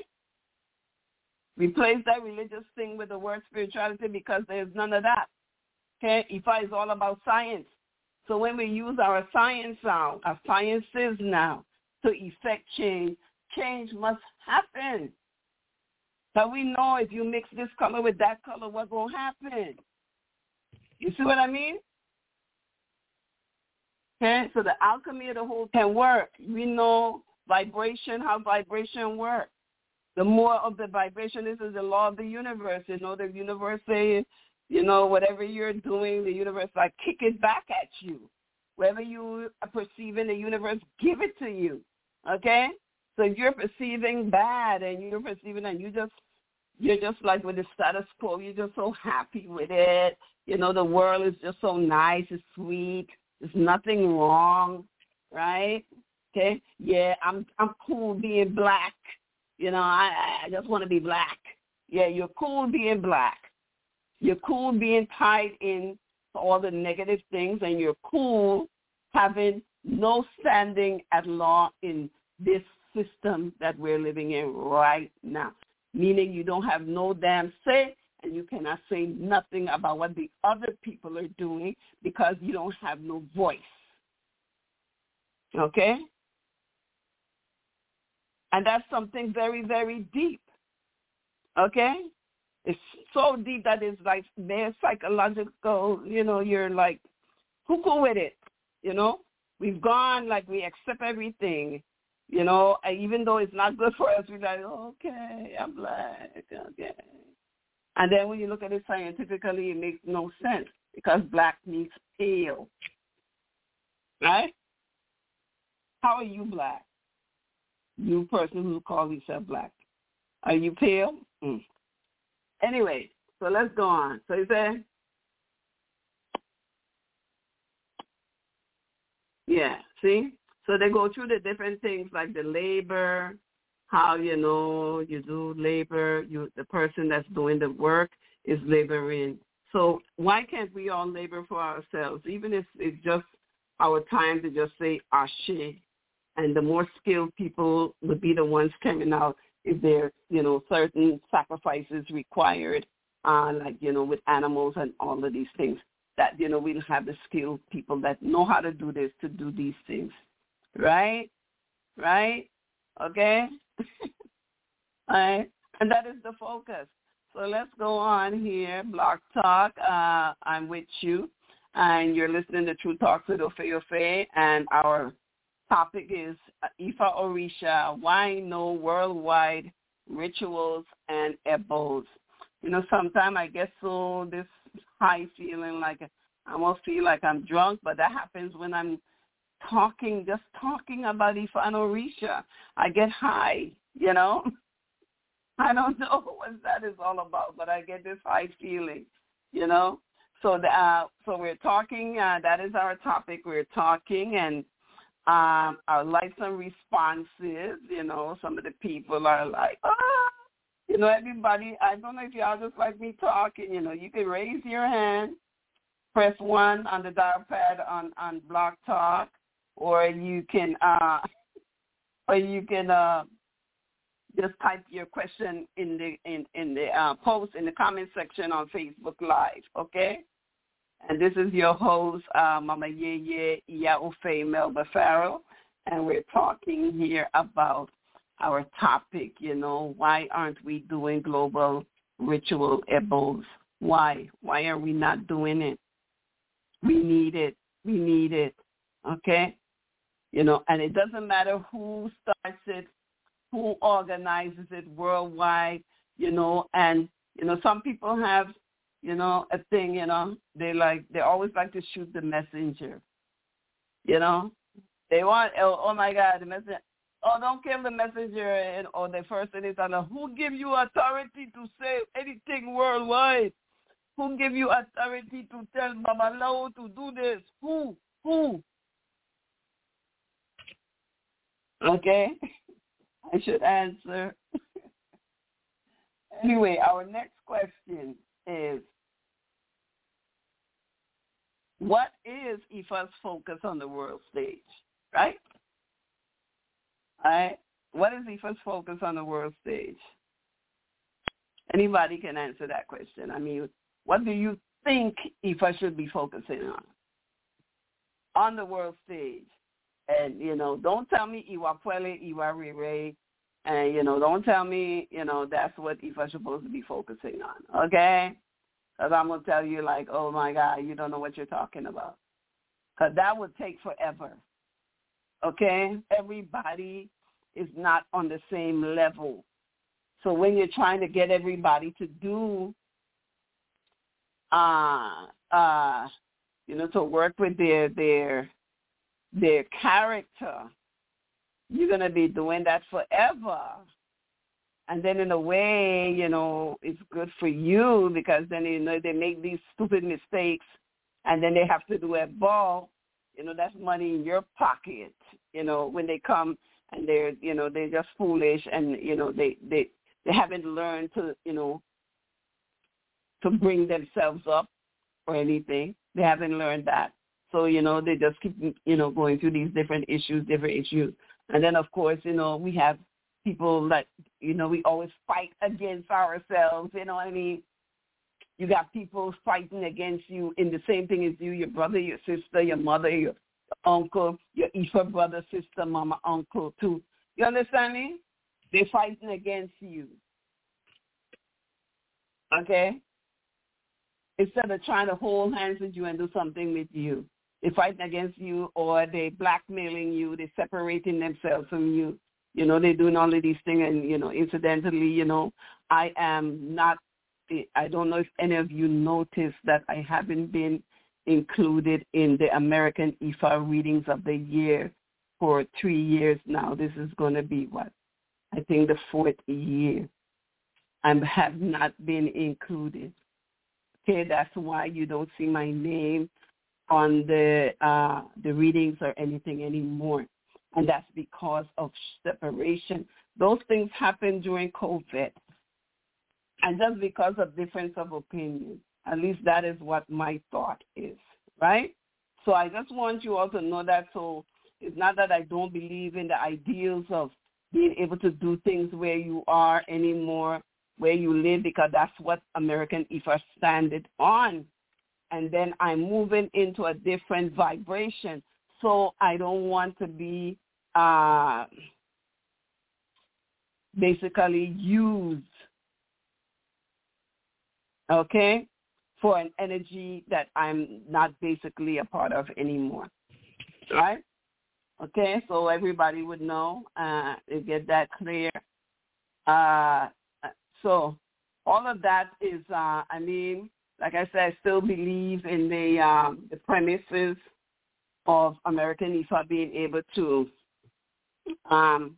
Speaker 1: Replace that religious thing with the word spirituality, because there's none of that, okay? Ifa is all about science. So when we use our science now, our sciences now, to effect change, change must happen. So we know if you mix this color with that color, what's going to happen? You see what I mean? Okay, so the alchemy of the whole can work. We know vibration, how vibration works. The more of the vibration, this is the law of the universe. You know, the universe says, you know, whatever you're doing, the universe like kick it back at you. Whatever you are perceiving, the universe give it to you. Okay? So if you're perceiving bad and you're perceiving and you just you're just like with the status quo, you're just so happy with it. You know, the world is just so nice, it's sweet, there's nothing wrong, right? Okay? Yeah, I'm I'm cool being black. You know, I, I just want to be black. Yeah, you're cool being black. You're cool being tied in to all the negative things, and you're cool having no standing at law in this system that we're living in right now, meaning you don't have no damn say, and you cannot say nothing about what the other people are doing because you don't have no voice. Okay? And that's something very, very deep, okay? It's so deep that it's like there's psychological, you know, you're like cuckoo with it, you know? We've gone, like we accept everything, you know, even though it's not good for us, we're like, okay, I'm black, okay. And then when you look at it scientifically, it makes no sense because black means pale, right? How are you black? You person who calls yourself black. Are you pale? Mm. Anyway, so let's go on. So you say, yeah, see? So they go through the different things like the labor, how, you know, you do labor, you the person that's doing the work is laboring. So why can't we all labor for ourselves, even if it's just our time to just say ashe? And the more skilled people would be the ones coming out if there, you know, certain sacrifices required, uh, like, you know, with animals and all of these things, that, you know, we'll have the skilled people that know how to do this, to do these things. Right? Right? Okay? All right? And that is the focus. So let's go on here. Blog Talk, uh, I'm with you. And you're listening to True Talks with Ofe Ofe, and our topic is Ifa Orisha, why no worldwide rituals and ebos. You know, sometimes I get so this high feeling like I almost feel like I'm drunk, but that happens when I'm talking, just talking about Ifa and Orisha, I get high, you know. I don't know what that is all about, but I get this high feeling, you know. So the, uh, so we're talking, uh, that is our topic. We're talking, and um, our likes and responses, you know, some of the people are like, ah, you know, everybody, I don't know if y'all just like me talking, you know, you can raise your hand, press one on the dial pad on, on Block Talk, or you can, uh, or you can, uh, just type your question in the in, in the uh, post in the comment section on Facebook Live, okay? And this is your host, uh, Mama Yeye Iyaofe Melba Farrell, and we're talking here about our topic, you know, why aren't we doing global ritual ebos? Why? Why are we not doing it? We need it. We need it, okay? You know, and it doesn't matter who starts it, who organizes it worldwide, you know, and, you know, some people have, you know, a thing, you know, they like, they always like to shoot the messenger, you know. They want, oh, oh my God, the messenger, oh, don't kill the messenger, and, or the first thing is, who give you authority to say anything worldwide? Who give you authority to tell Babalawo to do this? Who? Who? Okay? I should answer. Anyway, our next question is, what is Ifa's focus on the world stage, right? All right? What is Ifa's focus on the world stage? Anybody can answer that question. I mean, what do you think Ifa should be focusing on on the world stage? And, you know, don't tell me Iwa Pwele, Iwa Rere, and, you know, don't tell me, you know, that's what Ifa's supposed to be focusing on, okay? Because I'm going to tell you, like, oh, my God, you don't know what you're talking about. Because that would take forever, okay? Everybody is not on the same level. So when you're trying to get everybody to do, uh, uh, you know, to work with their their their character, you're going to be doing that forever. And then in a way, you know, it's good for you because then, you know, they make these stupid mistakes and then they have to do a ball. You know, that's money in your pocket, you know, when they come and they're, you know, they're just foolish and, you know, they, they, they haven't learned to, you know, to bring themselves up or anything. They haven't learned that. So, you know, they just keep, you know, going through these different issues, different issues. And then, of course, you know, we have people that, you know, we always fight against ourselves, you know what I mean? You got people fighting against you in the same thing as you, your brother, your sister, your mother, your uncle, your Ifa brother, sister, mama, uncle, too. You understand me? They're fighting against you. Okay? Instead of trying to hold hands with you and do something with you. They're fighting against you, or they're blackmailing you. They're separating themselves from you. You know, they're doing all of these things. And, you know, incidentally, you know, I am not, I don't know if any of you noticed that I haven't been included in the American Ifa Readings of the Year for three years now. This is going to be what? I think the fourth year. I have not been included. Okay, that's why you don't see my name on the uh, the readings or anything anymore. And that's because of separation. Those things happened during COVID. And just because of difference of opinion. At least that is what my thought is, right? So I just want you all to know that. So it's not that I don't believe in the ideals of being able to do things where you are anymore, where you live, because that's what American Ifa standard on. And then I'm moving into a different vibration. So I don't want to be uh, basically used, okay, for an energy that I'm not basically a part of anymore, right? Okay, so everybody would know, uh, to get that clear. Uh, so all of that is, uh, I mean, like I said, I still believe in the um, the premises of American Ifa being able to um,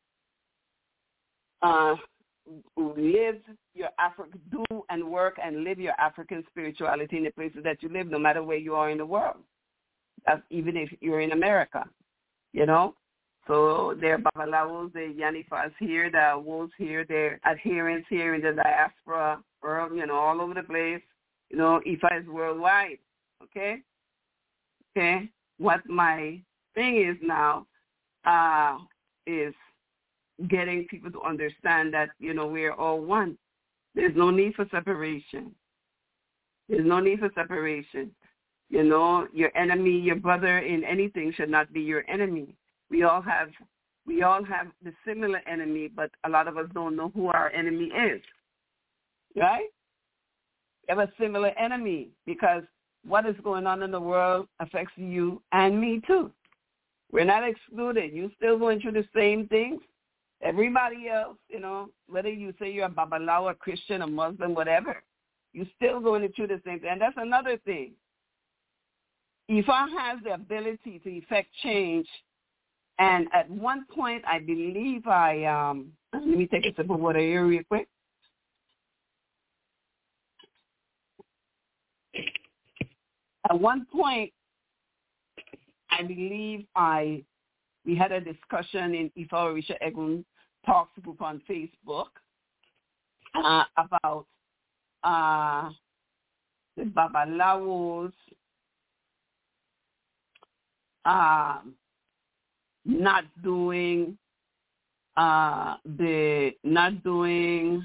Speaker 1: uh, live your African, do and work and live your African spirituality in the places that you live, no matter where you are in the world. That's even if you're in America, you know. So there are Babalawos, there are Yanifas here, there are Awos here, there are adherents here in the diaspora, world, you know, all over the place. You know, Ifa is worldwide, okay? Okay? What my thing is now uh, is getting people to understand that, you know, we're all one. There's no need for separation. There's no need for separation. You know, your enemy, your brother in anything should not be your enemy. We all have we all have the similar enemy, but a lot of us don't know who our enemy is. Right? We have a similar enemy because what is going on in the world affects you and me too. We're not excluded. You're still going through the same things. Everybody else, you know, whether you say you're a Babalawo, a Christian, a Muslim, whatever, you're still going through the same thing. And that's another thing. Ifa has the ability to effect change. And at one point, I believe I, um, let me take a sip of water here real quick. At one point, I believe I, we had a discussion in Ifa Orisha Egun Talks group on Facebook uh, about uh, the Babalawos um, not doing uh, the not doing.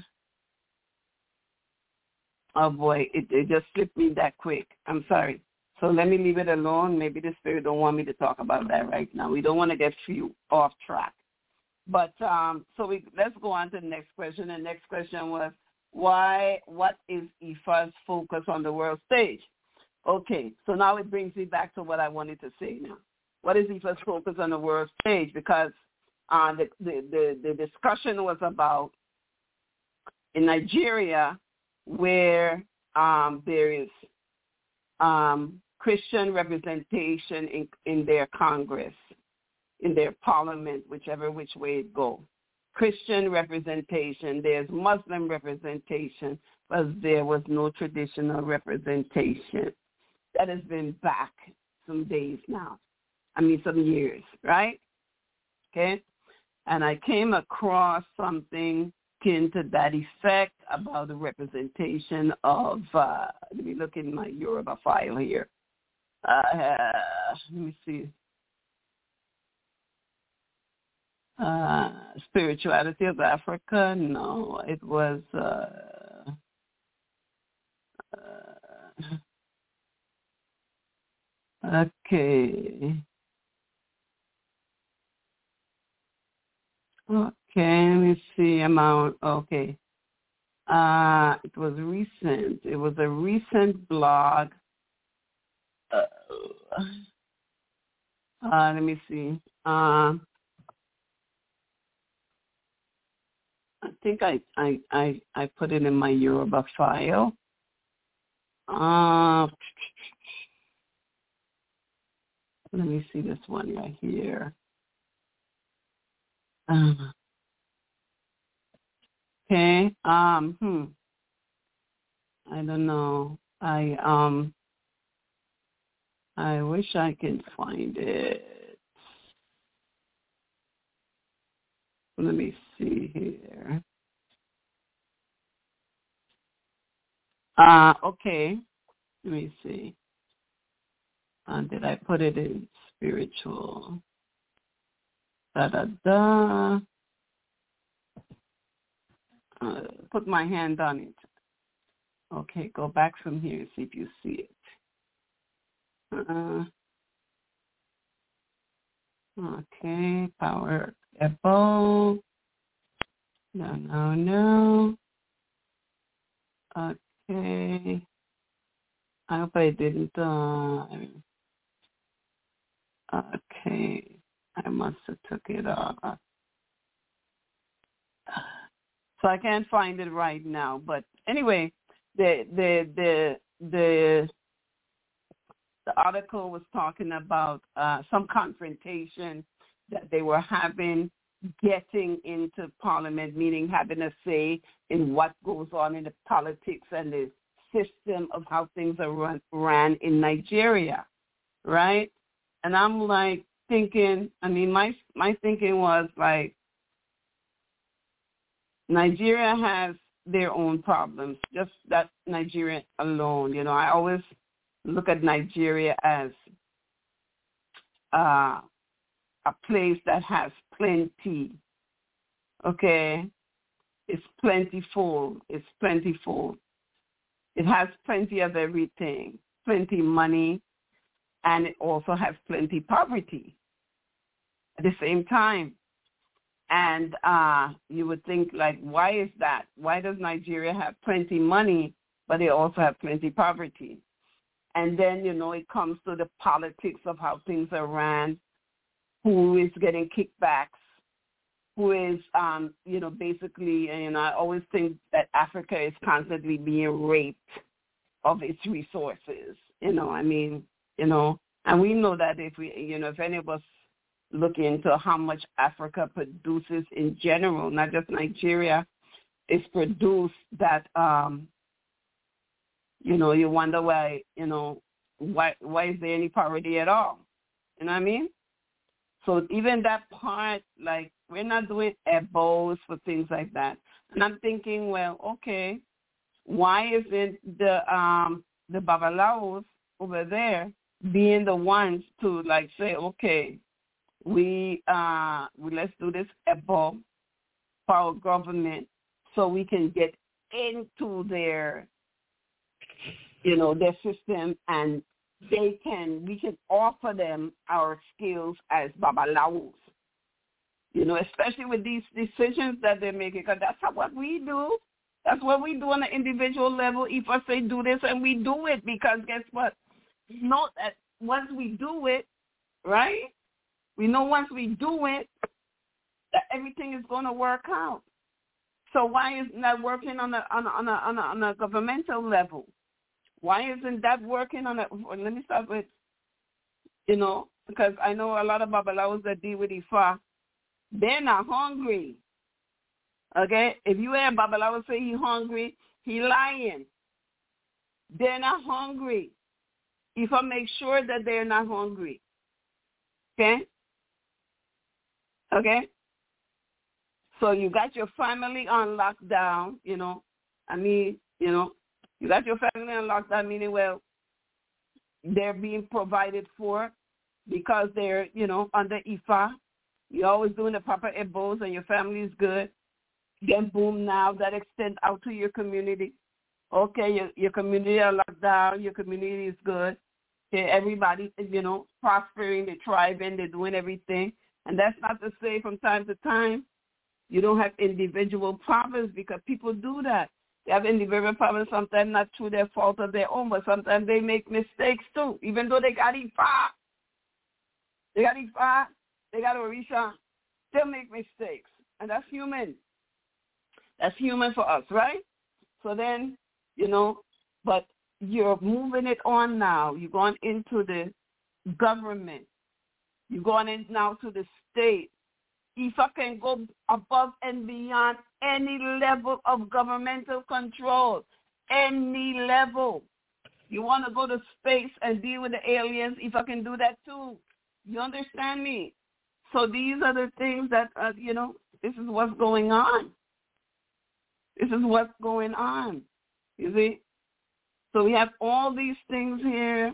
Speaker 1: Oh boy, it, it just slipped me that quick. I'm sorry. So let me leave it alone. Maybe the Spirit don't want me to talk about that right now. We don't want to get few off track. But um, so we let's go on to the next question. The next question was why? What is Ifa's focus on the world stage? Okay, so now it brings me back to what I wanted to say now. What is Ifa's focus on the world stage? Because uh, the, the, the, the discussion was about in Nigeria where um, there is um, Christian representation in, in their Congress, in their parliament, whichever which way it goes. Christian representation, there's Muslim representation, but there was no traditional representation. That has been back some days now. I mean, some years, right? Okay? And I came across something akin to that effect about the representation of, uh, let me look in my Yoruba file here. Uh, let me see. Uh, spirituality of Africa? No, it was, uh, uh, okay. Okay, let me see amount. Okay. Uh, it was recent. It was a recent blog. Uh, uh, let me see. Uh, I think I, I, I, I put it in my Yoruba file. Uh, let me see this one right here. Uh, okay. Um. Hmm. I don't know. I um. I wish I could find it. Let me see here. Uh. Okay. Let me see. Uh, did I put it in spiritual? Da da da. Uh, put my hand on it. Okay, go back from here and see if you see it. Uh, okay, power apple. No, no, no. Okay. I hope I didn't. Uh, okay, I must have took it off. So I can't find it right now. But anyway, the the the the the article was talking about uh, some confrontation that they were having getting into Parliament, meaning having a say in what goes on in the politics and the system of how things are run, ran in Nigeria, right? And I'm like thinking, I mean, my my thinking was like, Nigeria has their own problems, just that Nigeria alone. You know, I always look at Nigeria as uh, a place that has plenty, okay? It's plentiful. It's plentiful. It has plenty of everything, plenty money, and it also has plenty poverty at the same time. And uh, you would think, like, why is that? Why does Nigeria have plenty money, but they also have plenty poverty? And then, you know, it comes to the politics of how things are ran, who is getting kickbacks, who is, um, you know, basically, and I always think that Africa is constantly being raped of its resources. You know, I mean, you know, and we know that if we, you know, if any of us look into how much Africa produces in general, not just Nigeria, it's produced that, um, you know, you wonder why, you know, why why is there any poverty at all? You know what I mean? So even that part, like, we're not doing ebos for things like that. And I'm thinking, well, okay, why isn't the um, the Babalawos over there being the ones to, like, say, okay, we, uh, we let's do this ebo for our government so we can get into their, you know, their system, and they can, we can offer them our skills as Babalawos, you know, especially with these decisions that they're making, because that's how, what we do. That's what we do on an individual level. If I say do this, and we do it, because guess what? We know that once we do it, right, we know once we do it, that everything is going to work out. So why isn't that working on a, on a, on a, on a, on a governmental level? Why isn't that working on a, let me start with, you know, because I know a lot of Babalawos that deal with Ifa, they're not hungry, okay? If you hear Babalawo say he's hungry, he lying. They're not hungry. Ifa make sure that they're not hungry, okay? Okay? So you got your family on lockdown, you know, I mean, you know, you got your family on lockdown, meaning, well, they're being provided for because they're, you know, under Ifa. You're always doing the proper ebos and your family is good. Then boom, now that extends out to your community. Okay, your, your community are locked down, your community is good. Okay, everybody, you know, prospering, they're thriving, they're doing everything. And that's not to say from time to time you don't have individual problems, because people do that. They have individual problems, sometimes not through their fault of their own, but sometimes they make mistakes too. Even though they got Ifa, they got Ifa, they got Orisha, they'll make mistakes. And that's human. That's human for us, right? So then, you know, but you're moving it on now. You're going into the government. You're going in now to the state. Ifa can go above and beyond any level of governmental control, any level. You want to go to space and deal with the aliens, Ifa can do that too. You understand me? So these are the things that, uh, you know, this is what's going on. This is what's going on, you see? So we have all these things here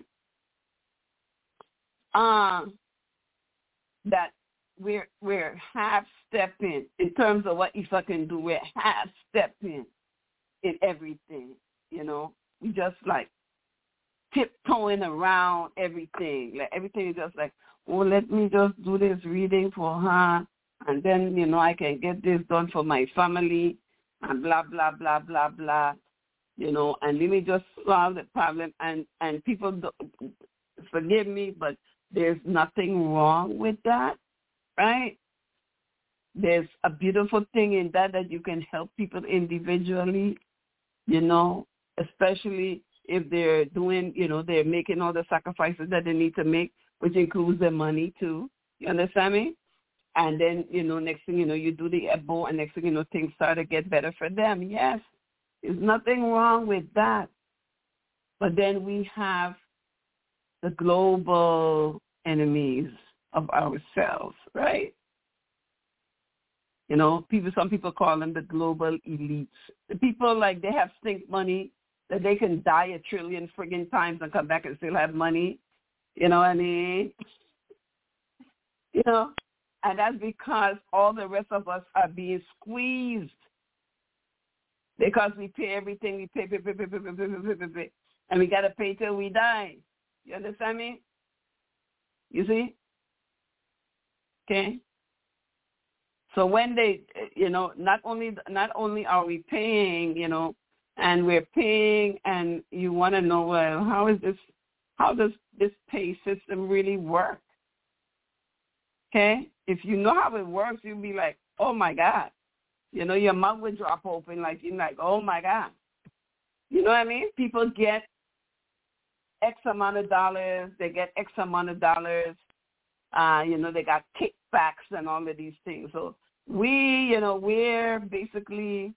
Speaker 1: uh, that we're we're half stepping in terms of what Ifa can do. We're half stepping in everything, you know. We just like tiptoeing around everything. Like everything is just like, oh, let me just do this reading for her, and then, you know, I can get this done for my family, and blah blah blah blah blah, you know. And let me just solve the problem. And and people don't, forgive me, but there's nothing wrong with that. Right? There's a beautiful thing in that, that you can help people individually, you know, especially if they're doing, you know, they're making all the sacrifices that they need to make, which includes their money too. You understand me? And then, you know, next thing you know, you do the Ebo, and next thing you know, things start to get better for them. Yes, there's nothing wrong with that. But then we have the global enemies of ourselves, right? You know, people. Some people call them the global elites. The people, like, they have stink money that they can die a trillion friggin' times and come back and still have money. You know what I mean? You know, and that's because all the rest of us are being squeezed because we pay everything. We pay, pay, pay, pay, pay, pay, pay, pay, pay, pay, and we got to pay till we die. You understand me? You see? Okay. So when they, you know, not only not only are we paying, you know, and we're paying, and you want to know, well, how is this, how does this pay system really work? Okay? If you know how it works, you'll be like, oh, my God. You know, your mouth will drop open like, you're like, oh, my God. You know what I mean? People get X amount of dollars. They get X amount of dollars. Uh, you know, they got kickbacks and all of these things. So we, you know, we're basically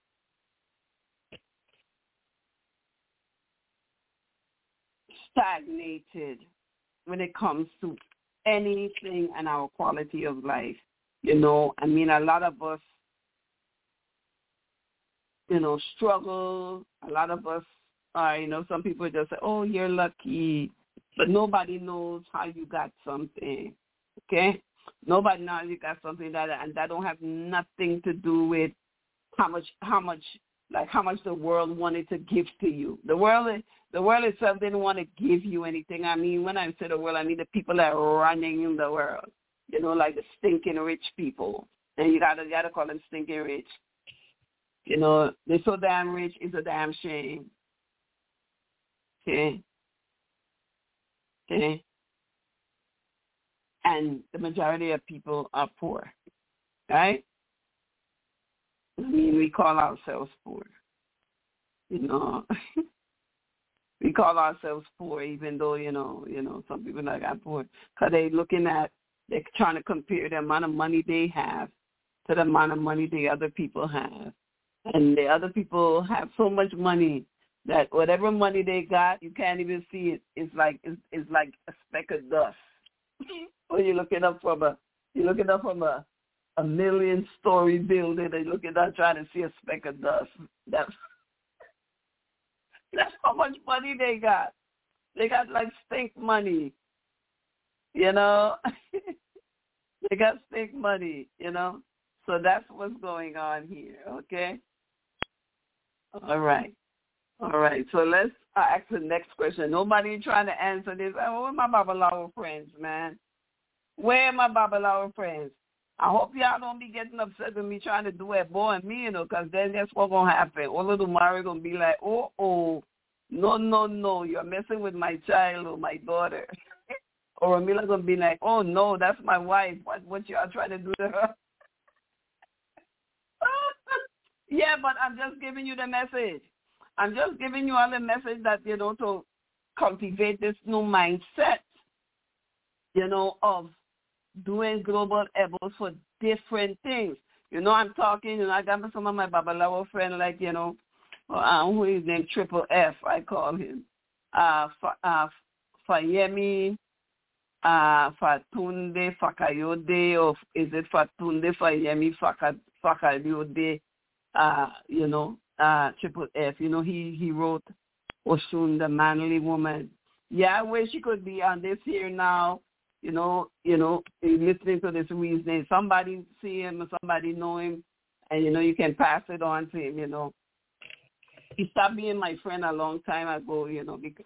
Speaker 1: stagnated when it comes to anything and our quality of life. You know, I mean, a lot of us, you know, struggle. A lot of us are, you know, some people just say, oh, you're lucky. But nobody knows how you got something, okay? Nobody knows you got something that, and that don't have nothing to do with how much, how much, like how much the world wanted to give to you. The world, the world itself didn't want to give you anything. I mean, when I say the world, I mean the people that are running in the world. You know, like the stinking rich people, and you gotta, you gotta call them stinking rich. You know, they're so damn rich, it's a damn shame. Okay. Okay. And the majority of people are poor, right? I mean, we call ourselves poor. You know, we call ourselves poor, even though, you know, you know, some people like I'm poor, because they're looking at, they're trying to compare the amount of money they have to the amount of money the other people have. And the other people have so much money that whatever money they got, you can't even see it. It's like it's, it's like a speck of dust. Or you look it up from a you look it up from a a million story building, and you look it up trying to see a speck of dust. That's that's how much money they got. They got like stink money. You know? They got stink money, you know? So that's what's going on here, okay? All right. All right. So let's uh, ask the next question. Nobody trying to answer this. Oh, where my Babalawo friends, man? Where are my Babalawo friends? I hope y'all don't be getting upset with me trying to do it, boy, and me, you know, because then that's what's going to happen. All of the Mari going to be like, oh, oh, no, no, no, you're messing with my child or my daughter. Or Amila going to be like, oh, no, that's my wife. What, what y'all trying to do to her? Yeah, but I'm just giving you the message. I'm just giving you all the message that, you know, to cultivate this new mindset, you know, of doing global ebos for different things. You know, I'm talking, you know, I got some of my Babalawo friend, like, you know, uh, who is named Triple F, I call him, uh, uh, Fayemi, uh, Fatunde Fakayode, or is it Fatunde Fayemi Fakayode, uh, you know, uh, Triple F. You know, he, he wrote Oshun, the manly woman. Yeah, I wish he could be on this here now, you know, you know, listening to this reasoning. Somebody see him or somebody know him, and, you know, you can pass it on to him, you know. He stopped being my friend a long time ago, you know, because,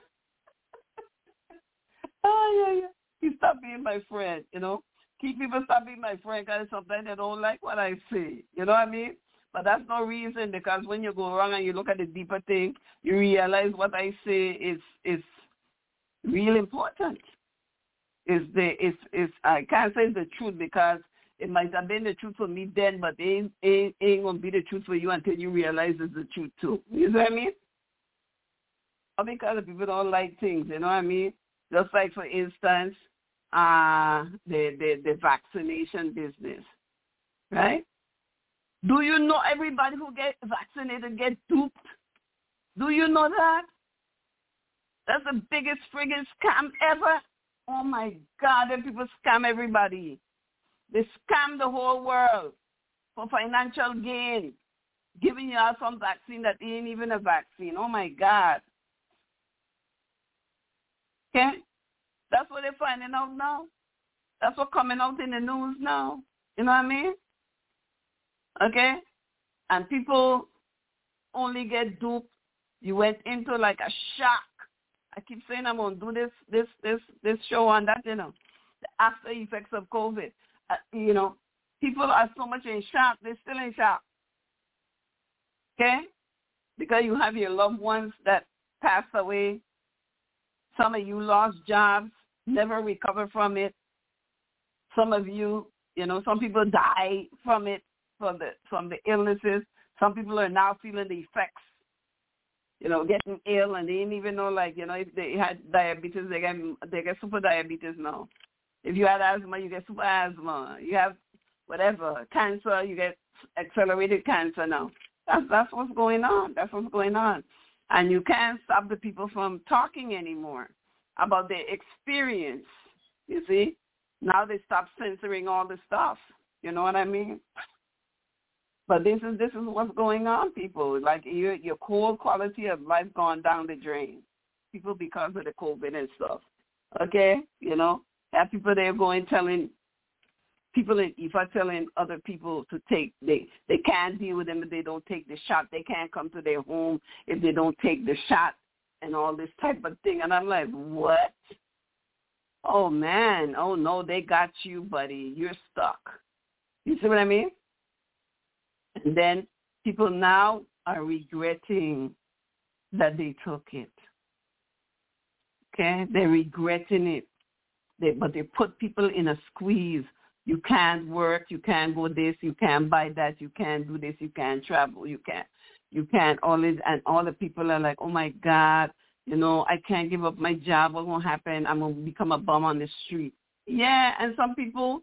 Speaker 1: oh, yeah, yeah. He stopped being my friend, you know. Keep people stop being my friend because sometimes they don't like what I say, you know what I mean? But that's no reason, because when you go wrong and you look at the deeper thing, you realize what I say is is real important. Is the is is I can't say the truth, because it might have been the truth for me then, but it ain't, ain't, ain't gonna be the truth for you until you realize it's the truth too. You know what I mean? All because the people don't like things, you know what I mean? Just like, for instance, uh, the, the, the vaccination business, right? Do you know everybody who gets vaccinated get duped? Do you know that? That's the biggest friggin' scam ever. Oh, my God, the people scam everybody. They scam the whole world for financial gain, giving you out some vaccine that ain't even a vaccine. Oh, my God. Okay? That's what they're finding out now. That's what's coming out in the news now. You know what I mean? Okay? And people only get duped. You went into like a shock. I keep saying I'm going to do this, this, this, this show on that, you know, the after effects of COVID. Uh, you know, people are so much in shock. They're still in shock. Okay? Because you have your loved ones that passed away. Some of you lost jobs, never recovered from it. Some of you, you know, some people die from it, from the from the illnesses. Some people are now feeling the effects, you know, getting ill, and they didn't even know, like, you know, if they had diabetes, they get they get super diabetes now. If you had asthma, you get super asthma. You have whatever, cancer, you get accelerated cancer now. That's that's what's going on. That's what's going on. And you can't stop the people from talking anymore about their experience, you see. Now they stop censoring all the stuff. You know what I mean? But this is this is what's going on, people. Like, your your core quality of life gone down the drain. People, because of the COVID and stuff. Okay? You know? Have people there going telling people in I F A telling other people to take, they, they can't deal with them if they don't take the shot. They can't come to their home if they don't take the shot and all this type of thing. And I'm like, what? Oh, man. Oh, no, they got you, buddy. You're stuck. You see what I mean? And then people now are regretting that they took it. Okay? They're regretting it. They, but they put people in a squeeze. You can't work, you can't go this, you can't buy that, you can't do this, you can't travel, you can't, you can't always, and all the people are like, oh my God, you know, I can't give up my job, what's going to happen? I'm going to become a bum on the street. Yeah, and some people,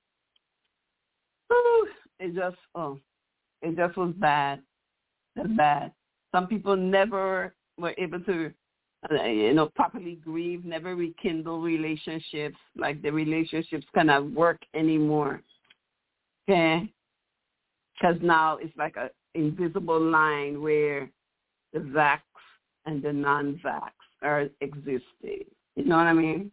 Speaker 1: whew, it just, oh, it just was bad. That's bad. Some people never were able to, uh, you know, properly grieve, never rekindle relationships, like the relationships cannot work anymore, okay? Because now it's like an invisible line where the vax and the non-vax are existing. You know what I mean?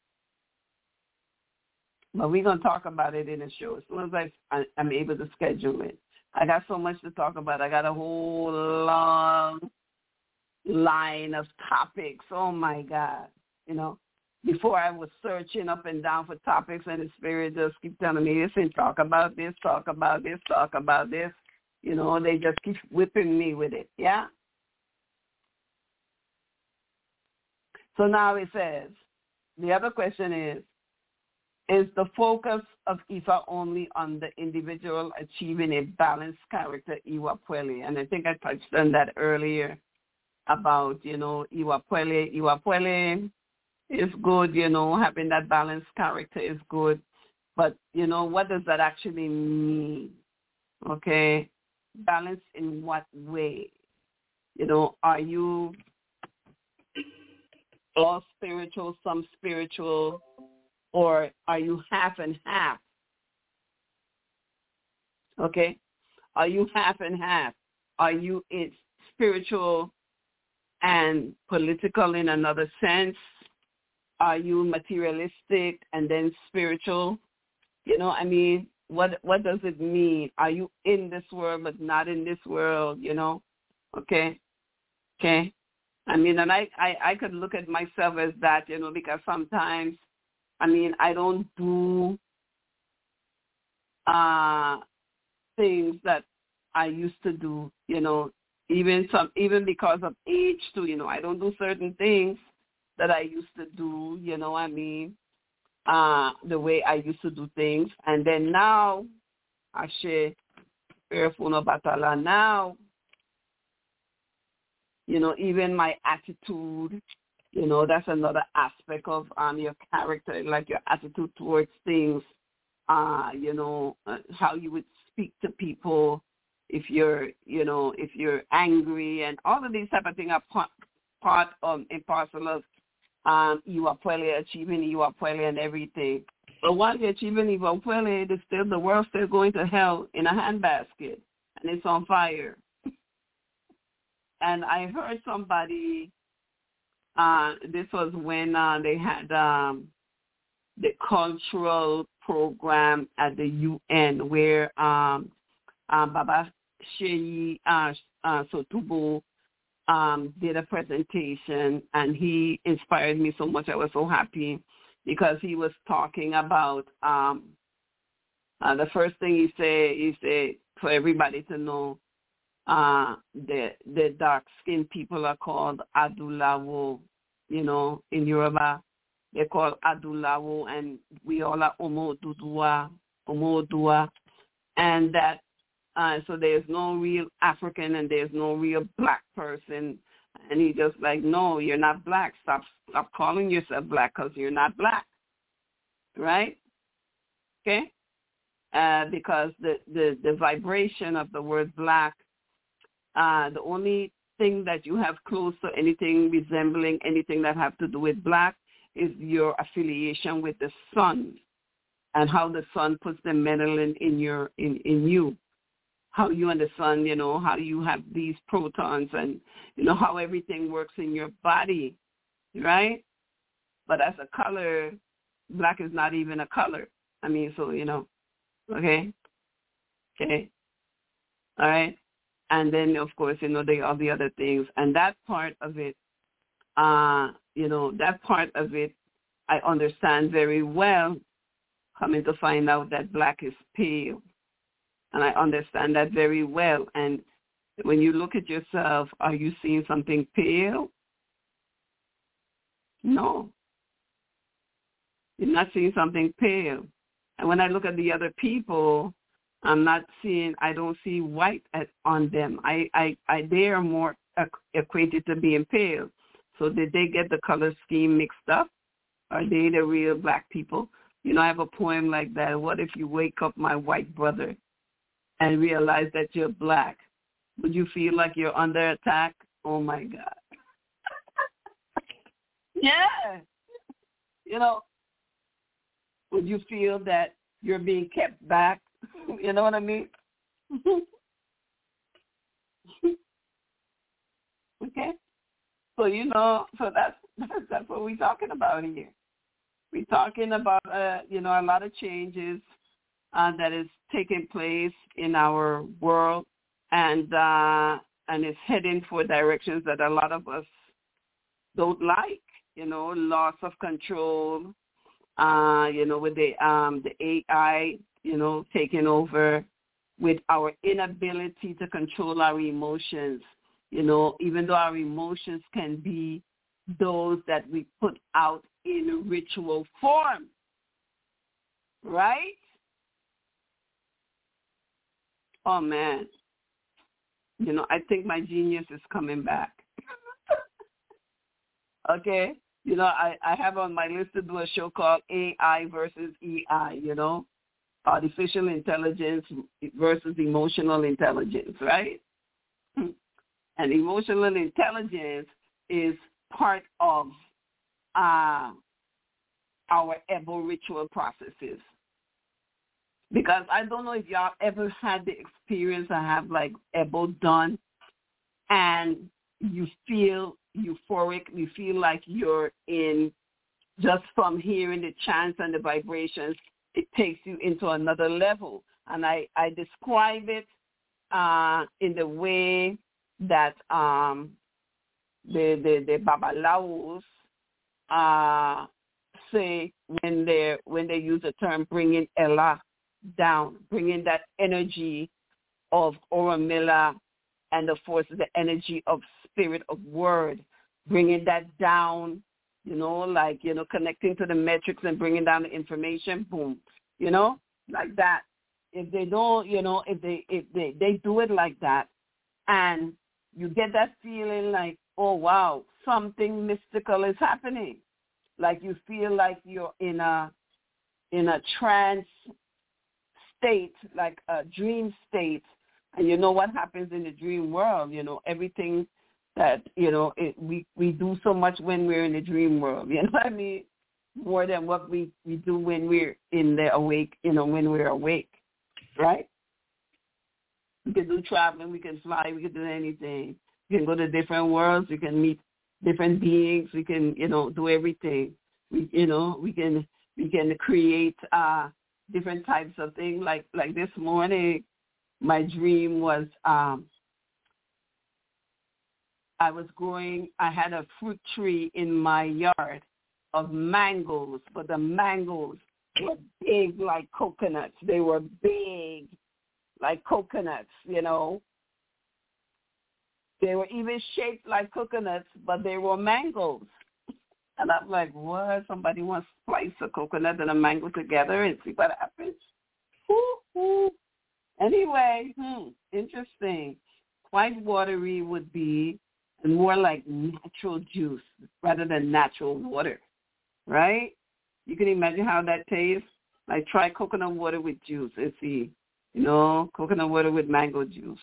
Speaker 1: But we're going to talk about it in the show as soon as I, I, I'm able to schedule it. I got so much to talk about. I got a whole long line of topics. Oh, my God. You know, before I was searching up and down for topics, and the Spirit just keep telling me, listen, talk about this, talk about this, talk about this. You know, they just keep whipping me with it, yeah? So now it says, the other question is, is the focus of I F A only on the individual achieving a balanced character, Iwa Pwele? And I think I touched on that earlier about, you know, Iwa Pwele. Iwa Pwele is good, you know, having that balanced character is good. But, you know, what does that actually mean? Okay? Balance in what way? You know, are you all spiritual, some spiritual, or are you half and half? Okay? Are you half and half? Are you in spiritual and political in another sense? Are you materialistic and then spiritual? You know, I mean, what what does it mean? Are you in this world but not in this world, you know? Okay? Okay? I mean, and I, I, I could look at myself as that, you know, because sometimes, I mean, I don't do uh, things that I used to do, you know, even some, even because of age too, you know, I don't do certain things that I used to do, you know what I mean, uh, the way I used to do things. And then now, I share Batala now, you know, even my attitude, you know, that's another aspect of um, your character, like your attitude towards things, uh, you know, uh, how you would speak to people if you're, you know, if you're angry, and all of these type of things are part, part of and parcel of um, Iwapwele, achieving Iwapwele and everything. But while you're achieving Iwapwele, the still the world's still going to hell in a handbasket, and it's on fire. And I heard somebody, uh, this was when uh, they had um, the cultural program at the U N where um, uh, Baba Sheyi uh, uh, Sotubo um, did a presentation, and he inspired me so much. I was so happy because he was talking about um, uh, the first thing he said, he said for everybody to know, Uh, the the dark-skinned people are called Adulawo, you know, in Yoruba. They're called Adulawo, and we all are Omo Dudua, Omo Odua. And that, uh, so there's no real African and there's no real black person. And he just like, no, you're not black. Stop, stop calling yourself black because you're not black, right? Okay? Uh, because the, the, the vibration of the word black, Uh, the only thing that you have close to anything resembling anything that have to do with black is your affiliation with the sun, and how the sun puts the melanin in your in, in you. How you and the sun, you know, how you have these protons, and you know how everything works in your body, right? But as a color, black is not even a color. I mean, so you know, okay, okay, all right. And then, of course, you know, there are the other things. And that part of it, uh, you know, that part of it, I understand very well, coming to find out that black is pale. And I understand that very well. And when you look at yourself, are you seeing something pale? No. You're not seeing something pale. And when I look at the other people, I'm not seeing, I don't see white at, on them. I, I, I, they are more equated to being pale. So did they get the color scheme mixed up? Are they the real black people? You know, I have a poem like that. What if you wake up, my white brother, and realize that you're black? Would you feel like you're under attack? Oh, my God. Yeah. You know, would you feel that you're being kept back? You know what I mean? Okay. So, you know, so that's, that's what we're talking about here. We're talking about, uh, you know, a lot of changes uh, that is taking place in our world, and uh, and it's heading for directions that a lot of us don't like, you know, loss of control, uh, you know, with the um, the A I, you know, taking over, with our inability to control our emotions. You know, even though our emotions can be those that we put out in ritual form, right? Oh, man. You know, I think my genius is coming back. Okay? You know, I, I have on my list to do a show called A I versus E I, you know, artificial intelligence versus emotional intelligence, right? And emotional intelligence is part of uh, our Ebo ritual processes. Because I don't know if y'all ever had the experience I have, like, Ebo done, and you feel euphoric, you feel like you're in, just from hearing the chants and the vibrations, it takes you into another level. And I, I describe it uh, in the way that um, the, the, the Babalawos uh, say when they when they use the term bringing Ella down, bringing that energy of Oromila and the force of the energy of spirit of word, bringing that down, you know, like, you know, connecting to the metrics and bringing down the information, boom, you know, like that. If they don't, you know, if they if they, they do it like that, and you get that feeling like, oh, wow, something mystical is happening. Like you feel like you're in a in a trance state, like a dream state. And you know what happens in the dream world, you know, everything that, you know, it, we, we do so much when we're in the dream world, you know what I mean? More than what we, we do when we're in the awake, you know, when we're awake, right? We can do traveling, we can fly, we can do anything. We can go to different worlds, we can meet different beings, we can, you know, do everything. We, you know, we can, we can create uh, different types of things. Like, like this morning, my dream was um, I was growing, I had a fruit tree in my yard of mangoes, but the mangoes were big like coconuts. They were big like coconuts, you know. They were even shaped like coconuts, but they were mangoes. And I'm like, what? Somebody wants to slice a coconut and a mango together and see what happens? Woo-hoo. Anyway, hmm, interesting. Quite watery would be more like natural juice rather than natural water, right? You can imagine how that tastes. Like try coconut water with juice and see, you know, coconut water with mango juice.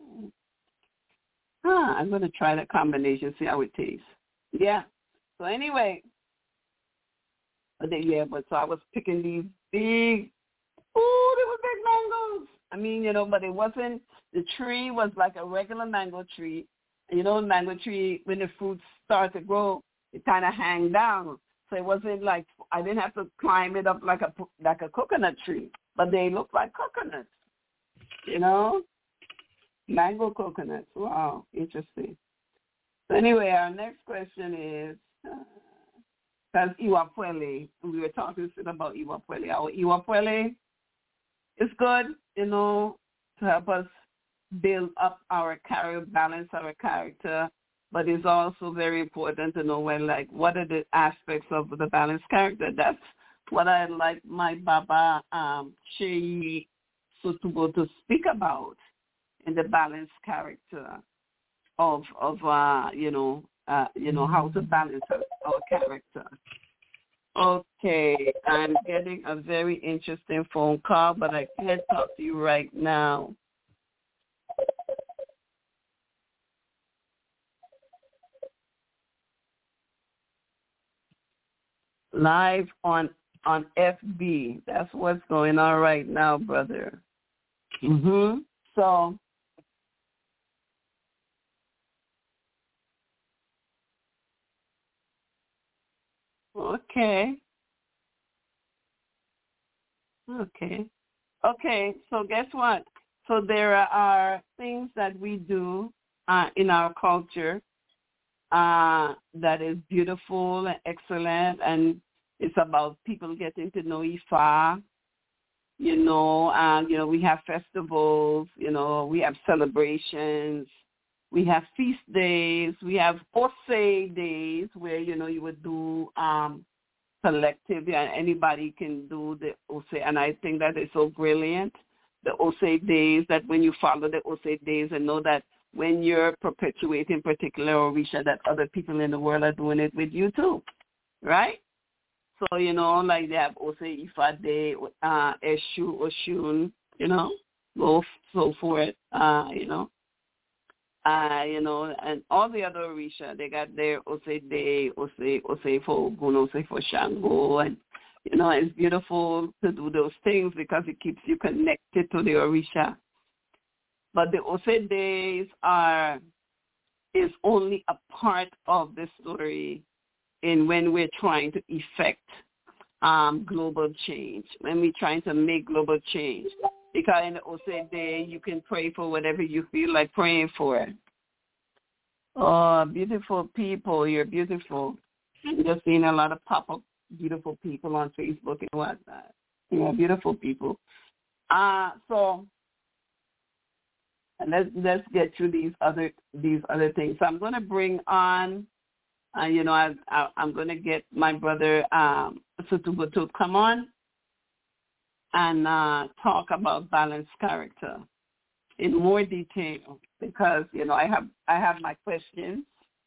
Speaker 1: Huh, I'm going to try that combination, see how it tastes. Yeah. So anyway, but they, yeah, but so I was picking these big, ooh, they were big mangoes. I mean, you know, but it wasn't, the tree was like a regular mango tree. And you know, the mango tree, when the fruits start to grow, it kind of hang down. So it wasn't like, I didn't have to climb it up like a, like a coconut tree, but they look like coconuts, you know, mango coconuts. Wow, interesting. So anyway, our next question is, because uh, Iwapwele, we were talking about Iwapwele. Our Iwapwele is good, you know, to help us build up our character, balance our character, but it's also very important to know when, like, what are the aspects of the balanced character. That's what I'd like my Baba um, Chei Sotubo to speak about in the balanced character of, of uh, you know, uh, you know, how to balance our, our character. Okay, I'm getting a very interesting phone call, but I can't talk to you right now. Live on on F B. That's what's going on right now, brother. Mhm. So okay. Okay. Okay. So guess what? So there are things that we do uh, in our culture uh, that is beautiful and excellent, and it's about people getting to know Ifa. You know, uh, you know, we have festivals. You know, we have celebrations. We have feast days. We have Ose days where, you know, you would do um, collective, and anybody can do the Ose. And I think that is so brilliant, the Ose days, that when you follow the Ose days and know that when you're perpetuating particular Orisha, that other people in the world are doing it with you too, right? So, you know, like they have Ose Ifa Day, uh, Eshu, Oshun, you know, go so forth, uh, you know. Uh, you know, and all the other Orisha, they got their Ose Day, Ose, Ose for Ogun, Ose for Shango, and, you know, it's beautiful to do those things because it keeps you connected to the Orisha. But the Ose Days are, is only a part of the story in when we're trying to effect um, global change, when we're trying to make global change. Because in the Ose Day, you can pray for whatever you feel like praying for. Oh, beautiful people. You're beautiful. I'm just seeing a lot of pop-up beautiful people on Facebook and whatnot. Yeah, beautiful people. Uh, so let's let's get through these other these other things. So I'm going to bring on, uh, you know, I, I, I'm going to get my brother um, Sotubo to come on and uh, talk about balanced character. in more detail because, you know, I have I have my questions.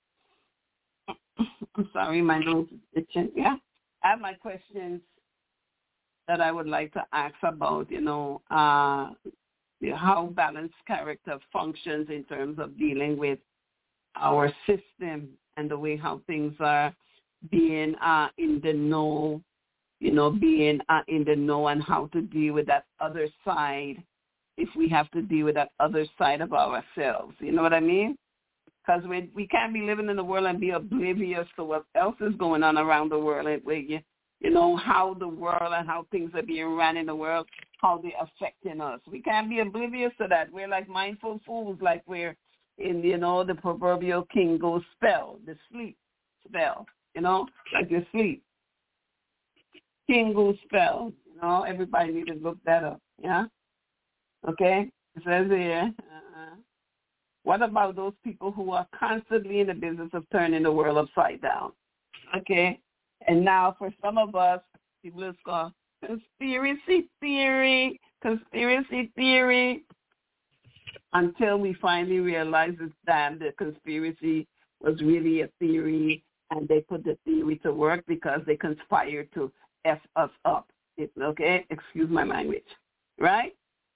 Speaker 1: I'm sorry, my nose is itching. Yeah. I have my questions that I would like to ask about, you know, uh, how balanced character functions in terms of dealing with our system and the way how things are being uh, in the know, you know, being uh, in the know and how to deal with that other side if we have to deal with that other side of ourselves. You know what I mean? Because we we can't be living in the world and be oblivious to what else is going on around the world. And we, you, you know, how the world and how things are being run in the world, how they're affecting us. We can't be oblivious to that. We're like mindful fools, like we're in, you know, the proverbial king goes spell, the sleep spell, you know, like you sleep. King goes spell, you know, everybody need to look that up, yeah? Okay? It says here, uh, what about those people who are constantly in the business of turning the world upside down? Okay? And now for some of us, people just go, conspiracy theory, conspiracy theory, until we finally realize that the conspiracy was really a theory and they put the theory to work because they conspired to F us up. It, okay? Excuse my language. Right?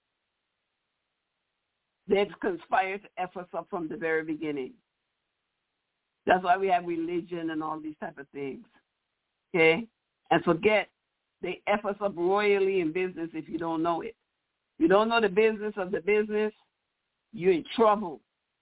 Speaker 1: They've conspired to F us up from the very beginning. That's why we have religion and all these type of things. Okay? And forget, they F us up royally in business if you don't know it. You don't know the business of the business, you're in trouble.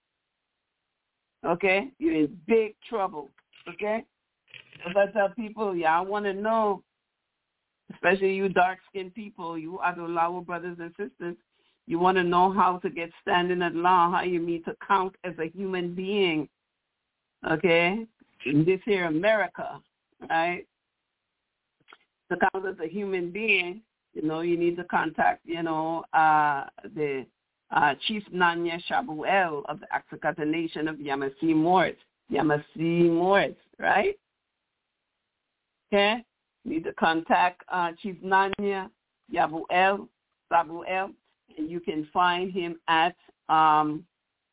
Speaker 1: Okay? You're in big trouble. Okay? As I tell people, yeah, I want to know, especially you dark-skinned people, you Adulawa brothers and sisters, you want to know how to get standing at law, how you need to count as a human being, okay, in this here America, right? To count as a human being, you know, you need to contact, you know, uh, the uh, Chief Nanya Shabuel of the Axakata Nation of Yamasee Moors, Yamasee Moors, right? Okay? You need to contact uh, Chief Nanya Yabuel, Sabuel, and you can find him at um,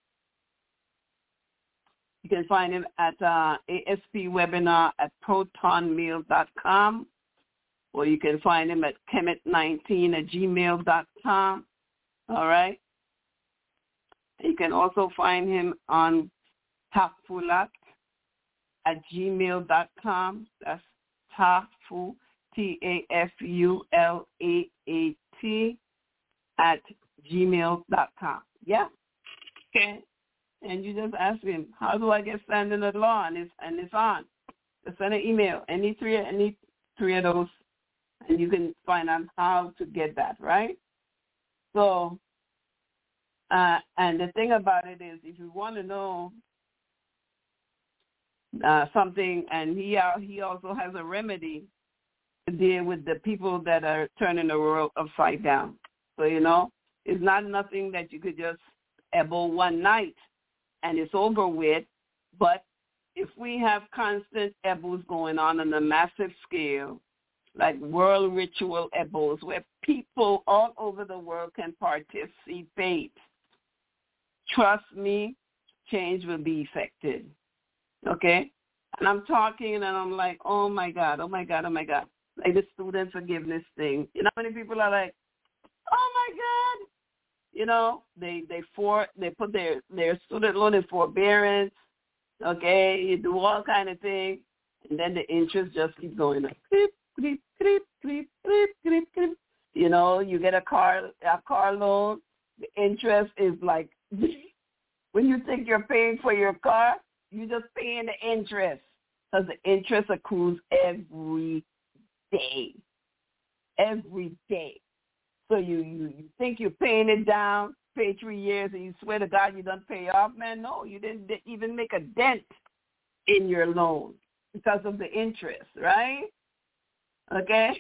Speaker 1: you can find him at uh, A S P webinar at proton mail dot com, or you can find him at kemet nineteen at gmail dot com. All right. You can also find him on tafulat at gmail dot com. That's tafu, T A F U L A A T. at gmail dot com. Yeah. Okay. And you just ask him, how do I get standing at law? And it's, and it's on. Just send an email, any three, any three of those, and you can find out how to get that, right? So, uh, and the thing about it is, if you want to know uh, something, and he uh, he also has a remedy to deal with the people that are turning the world upside down. So, you know, it's not nothing that you could just elbow one night and it's over with. But if we have constant ebos going on on a massive scale, like world ritual ebos, where people all over the world can participate, trust me, change will be effected. Okay? And I'm talking and I'm like, oh, my God, oh, my God, oh, my God. Like the student forgiveness thing. You know how many people are like, oh my God! You know, they they for they put their their student loan in forbearance. Okay, you do all kind of things, and then the interest just keeps going up. Creep, creep, creep, creep, creep, creep, creep. You know, you get a car a car loan. The interest is like when you think you're paying for your car, you're just paying the interest because the interest accrues every day, every day. So you, you, you think you're paying it down, pay three years, and you swear to God you don't pay off, man. No, you didn't even make a dent in your loan because of the interest, right? Okay?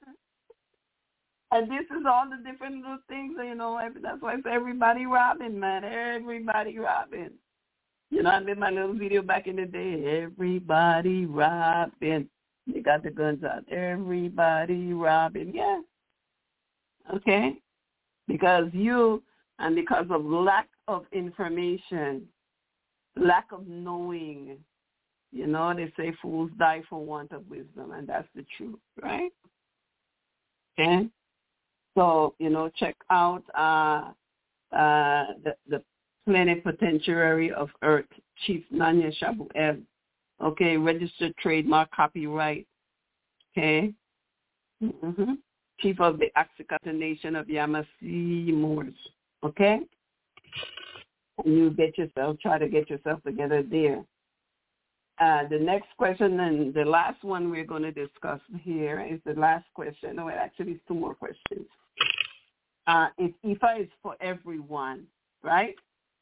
Speaker 1: And this is all the different little things, you know, that's why it's everybody robbing, man, everybody robbing. You know, I made my little video back in the day, everybody robbing. They got the guns out, everybody robbing, yeah. Okay? Because you And because of lack of information, lack of knowing, you know, they say fools die for want of wisdom, and that's the truth, right? Okay? So, you know, check out uh, uh, the, the plenipotentiary of Earth, Chief Nanya Shabuev, okay, registered trademark copyright, okay, mm-hmm. Chief of the Axicata Nation of Yamasee Moors, okay? And you get yourself, try to get yourself together there. Uh, the next question and the last one we're going to discuss here is the last question. No, it actually is two more questions. Uh, if I F A is for everyone, right?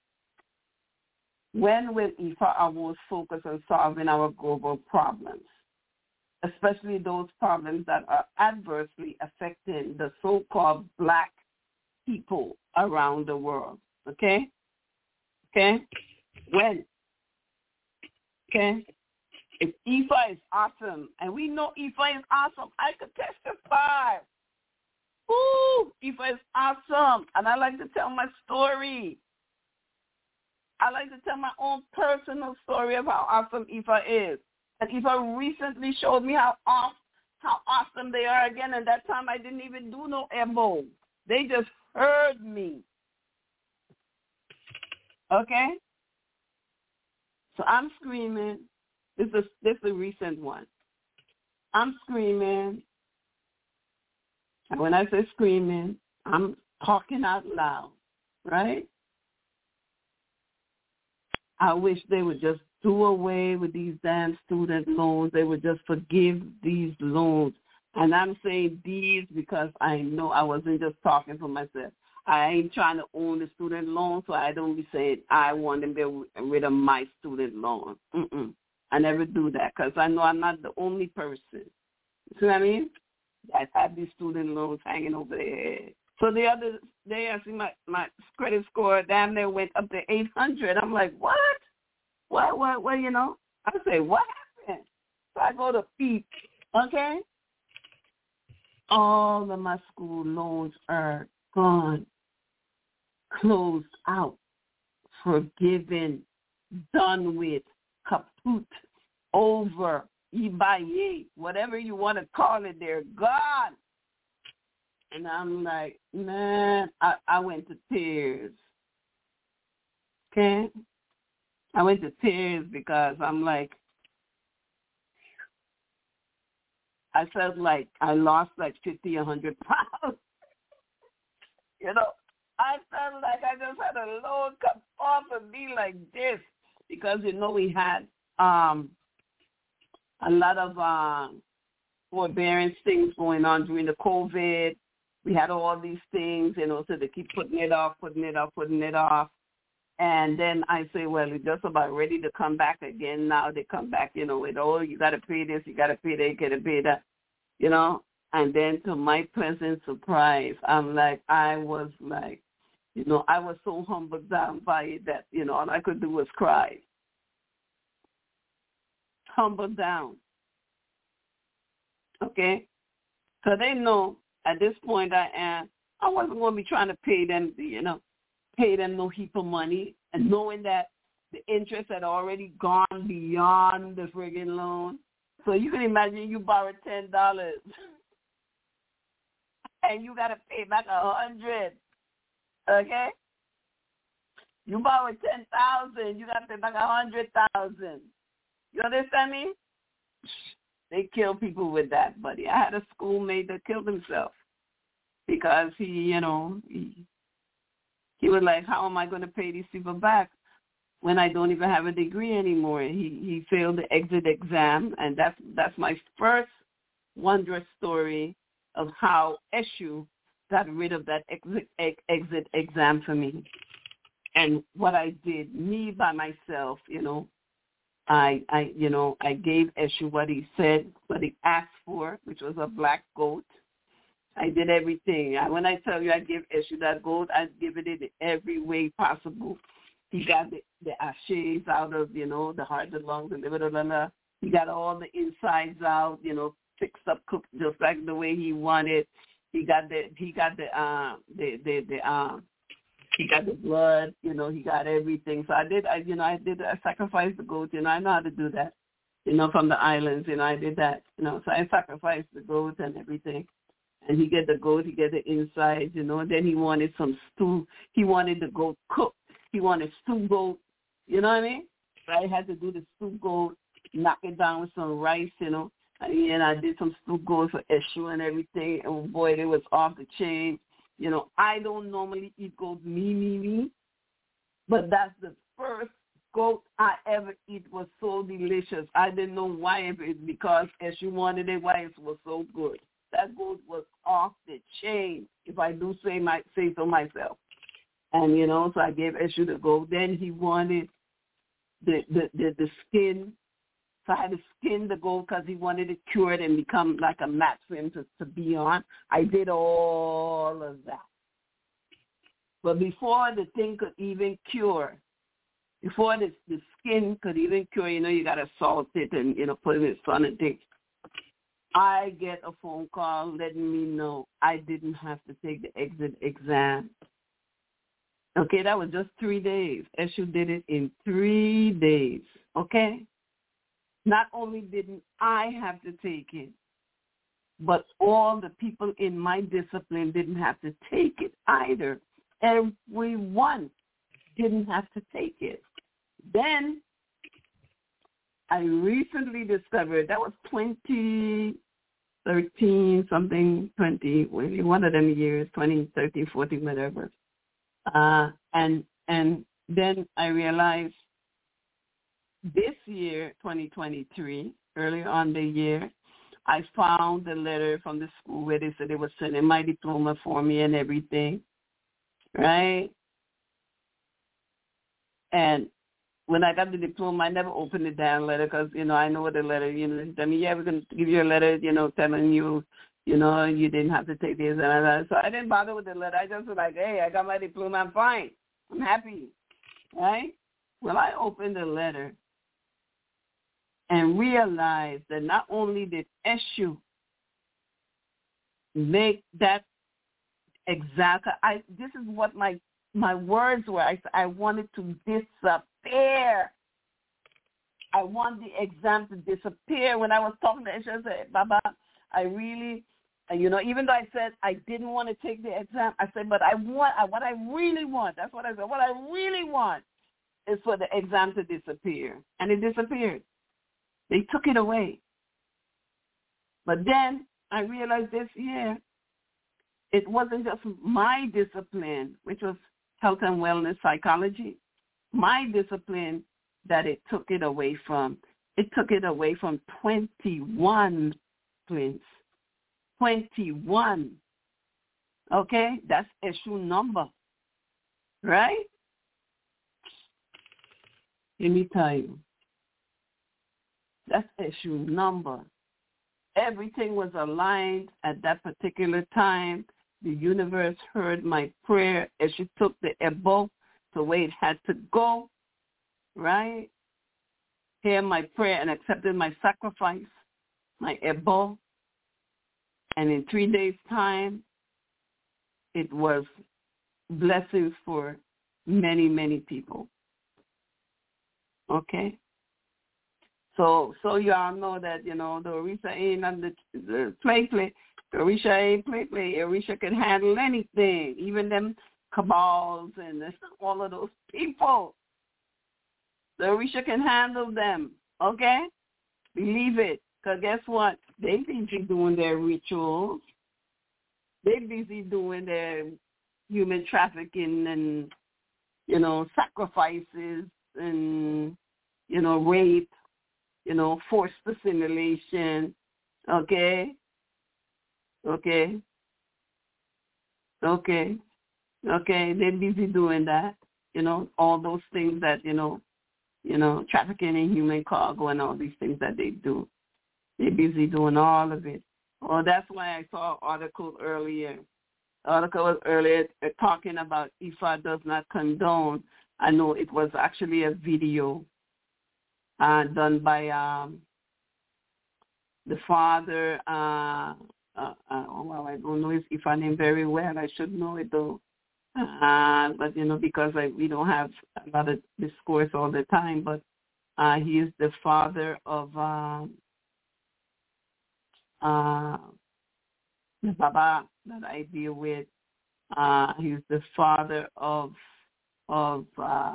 Speaker 1: When will I F A Awards focus on solving our global problems, especially those problems that are adversely affecting the so-called black people around the world, okay? Okay? When? Okay? If I F A is awesome, and we know I F A is awesome, I could testify. Ooh, I F A is awesome, and I like to tell my story. I like to tell my own personal story of how awesome I F A is. And I F A recently showed me how off, how awesome they are again, and that time I didn't even do no M O. They just heard me. Okay? So I'm screaming. This is this is a recent one. I'm screaming. And when I say screaming, I'm talking out loud, right? I wish they would just do away with these damn student loans. They would just forgive these loans. And I'm saying these because I know I wasn't just talking for myself. I ain't trying to own the student loan, so I don't be saying I want them to get rid of my student loan. Mm-mm. I never do that because I know I'm not the only person. You see what I mean? That have these student loans hanging over their head. So the other day I see my, my credit score damn near went up to eight hundred. I'm like, what? What, what, what, you know? I say, what happened? So I go to Peep, okay? All of my school loans are gone, closed out, forgiven, done with, kaput, over, ibaye, whatever you want to call it, they're gone. And I'm like, man, I, I went to tears. Okay? I went to tears because I'm like, I felt like I lost like fifty, a hundred pounds. You know, I felt like I just had a load come off of me like this because, you know, we had um, a lot of uh, forbearance things going on during the COVID. We had all these things, you know, so they keep putting it off, putting it off, putting it off. And then I say, well, we're just about ready to come back again. Now they come back, you know, with, oh, you got to pay this, you got to pay that, you got to pay that, you know. And then to my pleasant surprise, I'm like, I was like, you know, I was so humbled down by it that, you know, all I could do was cry. Humbled down. Okay? So they know at this point I am, I wasn't going to be trying to pay them, you know, pay them no heap of money, and knowing that the interest had already gone beyond the friggin' loan. So you can imagine you borrowed ten dollars and you got to pay back a hundred. Okay? You borrowed ten thousand, you got to pay back a hundred thousand. You understand me? They kill people with that, buddy. I had a schoolmate that killed himself because he, you know, he, he was like, how am I going to pay these people back when I don't even have a degree anymore? He he failed the exit exam, and that's that's my first wondrous story of how S U got rid of that exit exit exam for me. And what I did, me by myself, you know, I I you know I gave S U what he said, what he asked for, which was a black goat. I did everything. I, when I tell you I give S U that gold, I give it in every way possible. He got the, the ashes out of, you know, the heart, the lungs, and the blah, blah, blah. He got all the insides out, you know, fixed up, cooked just like the way he wanted. He got the he got the uh the the the uh he got the blood, you know, he got everything. So I did, I, you know, I did, I sacrificed the goat, you know, I know how to do that, you know, from the islands, you know, I did that, you know, so I sacrificed the goat and everything. And he get the goat, he get the inside, you know, and then he wanted some stew. He wanted the goat cooked. He wanted stew goat, you know what I mean? So I had to do the stew goat, knock it down with some rice, you know. And I did some stew goat for Eshu and everything. And boy, it was off the chain. You know, I don't normally eat goat, me, me, me. But that's the first goat I ever eat was so delicious. I didn't know why, it was because Eshu wanted it, why it was so good. That goat was off the chain, if I do say my say so myself. And, you know, so I gave Eshu the goat. Then he wanted the, the, the, the skin. So I had to skin the goat because he wanted it cured and become like a mat for him to, to be on. I did all of that. But before the thing could even cure, before the, the skin could even cure, you know, you got to salt it and, you know, put it in the sun and things. I get a phone call letting me know I didn't have to take the exit exam. Okay, that was just three days. Eshu did it in three days, okay? Not only didn't I have to take it, but all the people in my discipline didn't have to take it either. Everyone didn't have to take it. Then I recently discovered, that was twenty thirteen, something, twenty, one of them years, twenty thirteen, fourteen, whatever. Uh, and and then I realized this year, twenty twenty-three, earlier on the year, I found the letter from the school where they said they were sending my diploma for me and everything, right? And when I got the diploma, I never opened the damn letter because, you know, I know what the letter, you know, I mean, yeah, we're going to give you a letter, you know, telling you, you know, you didn't have to take this and that. So I didn't bother with the letter. I just was like, hey, I got my diploma. I'm fine. I'm happy, right? Well, I opened the letter and realized that not only did Eshu make that exact, I, this is what my my words were. I, I wanted to disappear. I want the exam to disappear. When I was talking to Eshu, I said, Baba, I really, you know, even though I said I didn't want to take the exam, I said, but I want, what I really want, that's what I said, what I really want is for the exam to disappear. And it disappeared. They took it away. But then I realized this year, it wasn't just my discipline, which was health and wellness psychology, my discipline that it took it away from. It took it away from twenty-one, twins. twenty-one. Okay? That's Eshu number. Right? Let me tell you. That's Eshu number. Everything was aligned at that particular time. The universe heard my prayer as she took the ebo the way it had to go, right? Hear my prayer and accepted my sacrifice, my ebo. And in three days' time, it was blessings for many, many people. Okay? So so y'all know that, you know, the Orisha ain't on the, the play play. The Orisha ain't play play. Orisha can handle anything, even them cabals and all of those people. The Orisha can handle them, okay? Believe it. Because guess what? They busy doing their rituals. They busy doing their human trafficking and, you know, sacrifices and, you know, rape. You know, forced assimilation, okay? Okay? Okay? Okay, they're busy doing that, you know, all those things that, you know, you know, trafficking in human cargo and all these things that they do. They're busy doing all of it. Well, that's why I saw an article earlier. The article was earlier talking about Ifa does not condone. I know it was actually a video Uh, done by um, the father. Uh, uh, uh, oh, well, I don't know his Ifa name very well. I should know it though. uh, but, you know, because like, we don't have a lot of discourse all the time, but uh, he is the father of um, uh, the Baba that I deal with. Uh, he's the father of of uh,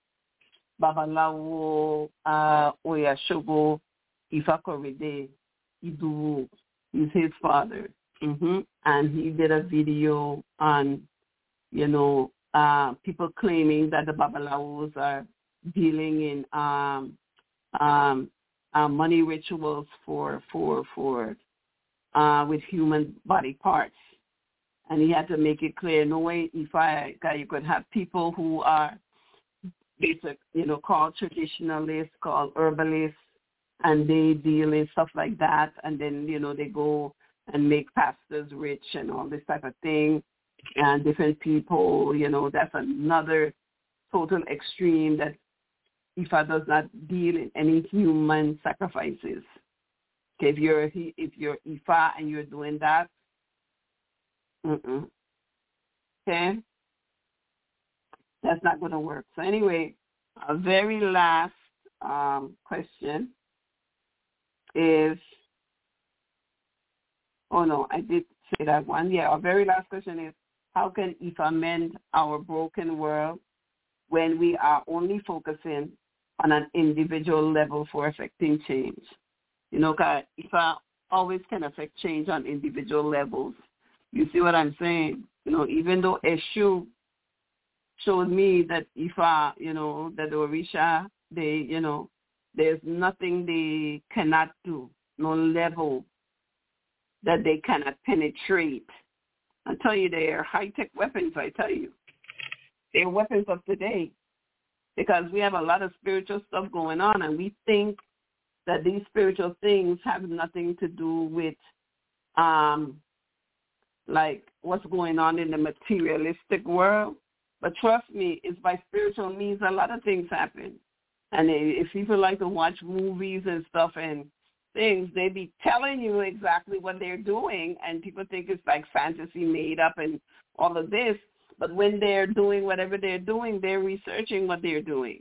Speaker 1: Babalawo uh, Oyashogo Ifakorede Iduwu. He's his father. Mm-hmm. And he did a video on, you know, uh, people claiming that the Babalawos are dealing in um, um, uh, money rituals for for for uh, with human body parts. And he had to make it clear, no way if I you could have people who are basic, you know, called traditionalists, called herbalists, and they deal in stuff like that, and then, you know, they go and make pastors rich and all this type of thing, and different people, you know, that's another total extreme that Ifa does not deal in any human sacrifices. Okay, if you're if you're Ifa and you're doing that, mm-mm. Okay, that's not going to work. So anyway, a very last um, question is, oh no, I did say that one. Yeah, our very last question is, how can Ifa mend our broken world when we are only focusing on an individual level for affecting change? You know, because Ifa always can affect change on individual levels. You see what I'm saying? You know, even though Eshu showed me that Ifa, you know, that the Orisha, they, you know, there's nothing they cannot do, no level that they cannot penetrate. I tell you, they are high-tech weapons, I tell you. They're weapons of today because we have a lot of spiritual stuff going on, and we think that these spiritual things have nothing to do with, um, like, what's going on in the materialistic world. But trust me, it's by spiritual means a lot of things happen. And if people like to watch movies and stuff and things, they be telling you exactly what they're doing, and people think it's like fantasy made up and all of this. But when they're doing whatever they're doing, they're researching what they're doing.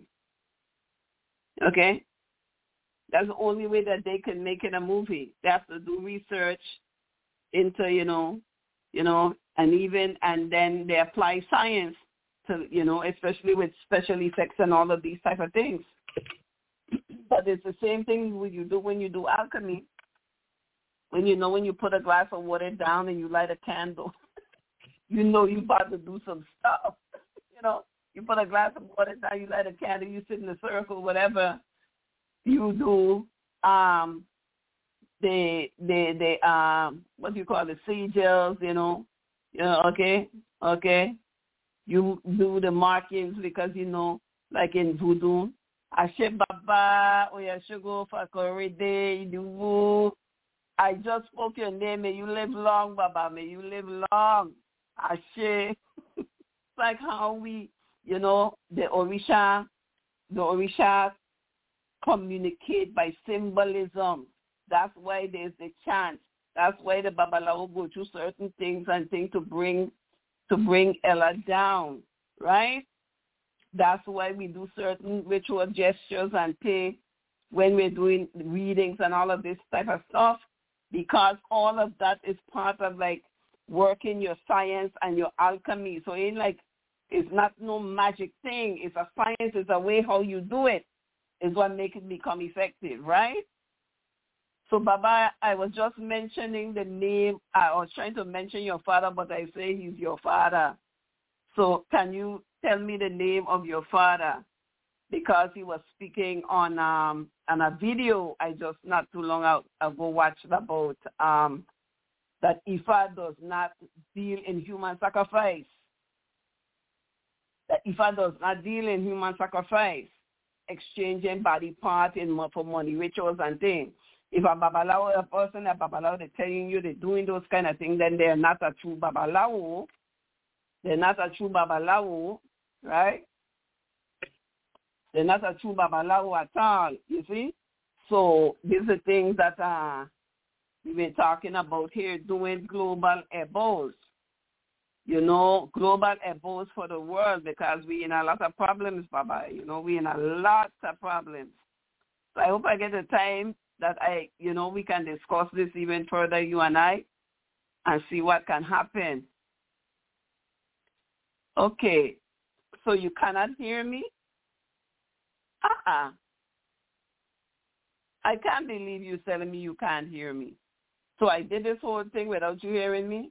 Speaker 1: Okay? That's the only way that they can make it a movie. They have to do research into, you know, you know, and even, and then they apply science to, you know, especially with special effects and all of these type of things. But it's the same thing when you do when you do alchemy. When you know when you put a glass of water down and you light a candle, you know you're about to do some stuff. You know, you put a glass of water down, you light a candle, you sit in a circle, whatever you do. Um, they they they um what do you call it? Sigils, you know, you know, okay, okay. You do the markings because you know, like in voodoo. Ashe Baba, Oyashogo Fakorede, Iduwu. I just spoke your name. May you live long, Baba. May you live long. Ashe. It's like how we, you know, the Orisha, the Orisha communicate by symbolism. That's why there's the chant. That's why the Babalawo go through certain things and things to bring, to bring Ella down, right? That's why we do certain ritual gestures and pay when we're doing readings and all of this type of stuff, because all of that is part of like working your science and your alchemy. So it's like, it's not no magic thing. It's a science. It's a way how you do it is what makes it become effective, right? So, Baba, I was just mentioning the name. I was trying to mention your father, but I say he's your father. So can you tell me the name of your father? Because he was speaking on um on a video I just not too long out ago watched about um that Ifa does not deal in human sacrifice. That Ifa does not deal in human sacrifice, exchanging body parts in for money rituals and things. If a babalawo, a person, a babalawo, they're telling you they're doing those kind of things, then they're not a true babalawo. They're not a true babalawo, right? They're not a true babalawo at all, you see? So these are things that uh, we've been talking about here, doing global ebos. you know, global ebos for the world, because we in a lot of problems, Baba. You know, we in a lot of problems. So I hope I get the time that I, you know, we can discuss this even further, you and I, and see what can happen. Okay. So you cannot hear me? Uh-uh. I can't believe you telling me you can't hear me. So I did this whole thing without you hearing me?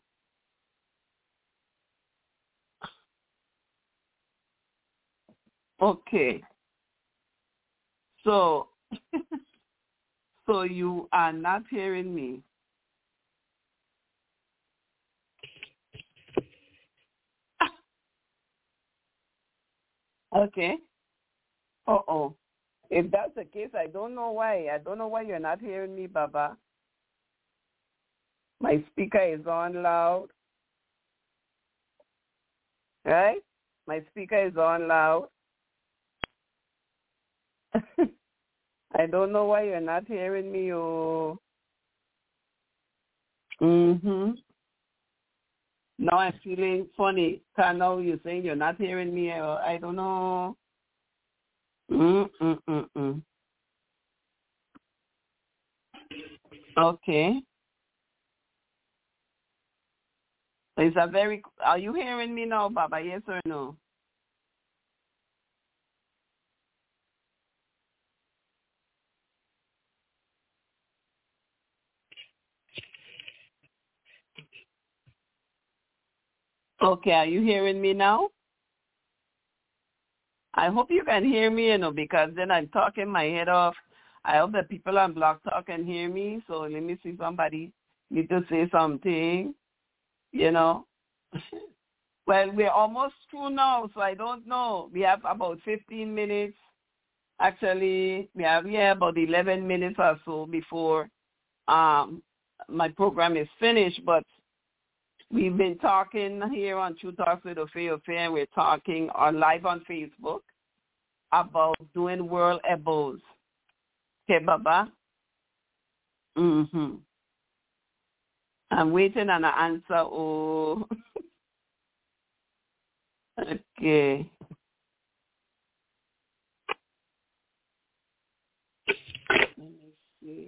Speaker 1: Okay. So, so you are not hearing me. Okay. Uh-oh. If that's the case, I don't know why. I don't know why you're not hearing me, Baba. My speaker is on loud. Right? My speaker is on loud. I don't know why you're not hearing me. Oh. Mm-hmm. Now I'm feeling funny. Can now you're saying you're not hearing me. Or I don't know. Mm-mm-mm-mm. Okay. It's a very, are you hearing me now, Baba? Yes or no? Okay, are you hearing me now? I hope you can hear me, you know, because then I'm talking my head off. I hope that people on Block Talk can hear me. So let me see if somebody need to say something, you know. Well, we're almost through now, so I don't know. We have about fifteen minutes. Actually, we have yeah, about eleven minutes or so before um, my program is finished. But we've been talking here on True Talks with Ofe Ofe, and we're talking on live on Facebook about doing world ebos. Okay, Baba? Mm-hmm. I'm waiting on an answer. Oh, okay. Let me see.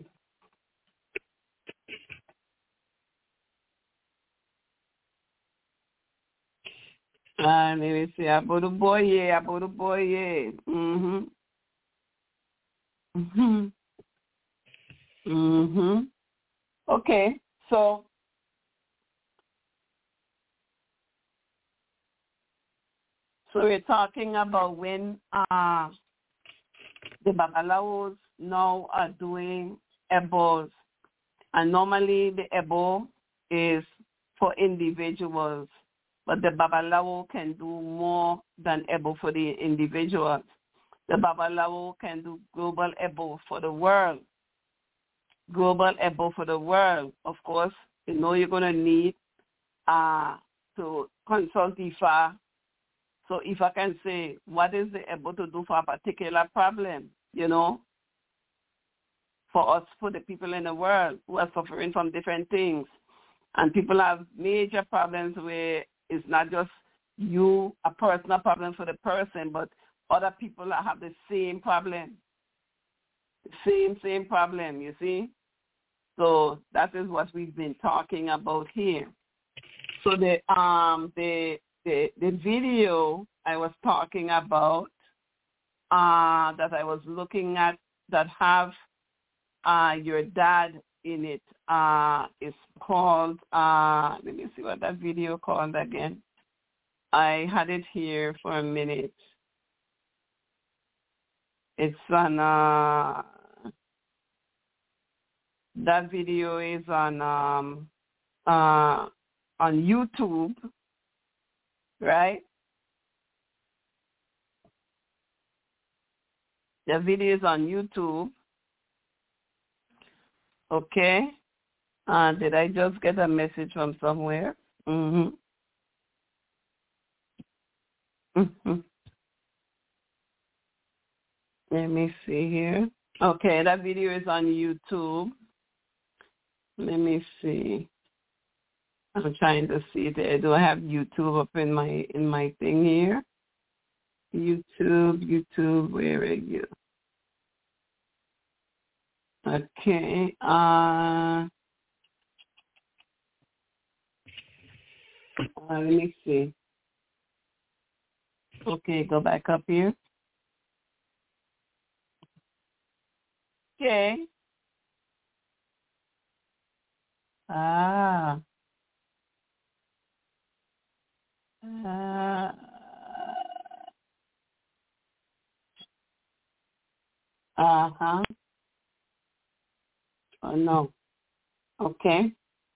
Speaker 1: Ah, let me see. About the boy, yeah. About the boy, yeah. Mm-hmm. Mm-hmm. Mm-hmm. Okay, so so we're talking about when uh, the Babalawos now are doing ebos. And normally the ebo is for individuals, but the Babalawo can do more than ebo for the individuals. The Babalawo can do global ebo for the world. Global ebo for the world. Of course, you know you're going to need uh, to consult I F A. So if I can say, what is the ebo to do for a particular problem, you know, for us, for the people in the world who are suffering from different things. And people have major problems where it's not just you, a personal problem for the person, but other people that have the same problem. Same, same problem, you see? So that is what we've been talking about here. So the um the the, the video I was talking about uh, that I was looking at that have uh, your dad in it uh, is called, uh, let me see what that video called again. I had it here for a minute. It's on, uh, that video is on, um, uh, on YouTube, right? The video is on YouTube. Okay. Uh, did I just get a message from somewhere? Mm-hmm. Mm-hmm. Let me see here. Okay, that video is on YouTube. Let me see. I'm trying to see there. Do I have YouTube up in my in my thing here? YouTube, YouTube, where are you? Okay. Uh, uh let me see. Okay, go back up here. Okay. Ah. Uh, uh-huh. Oh, no. Okay.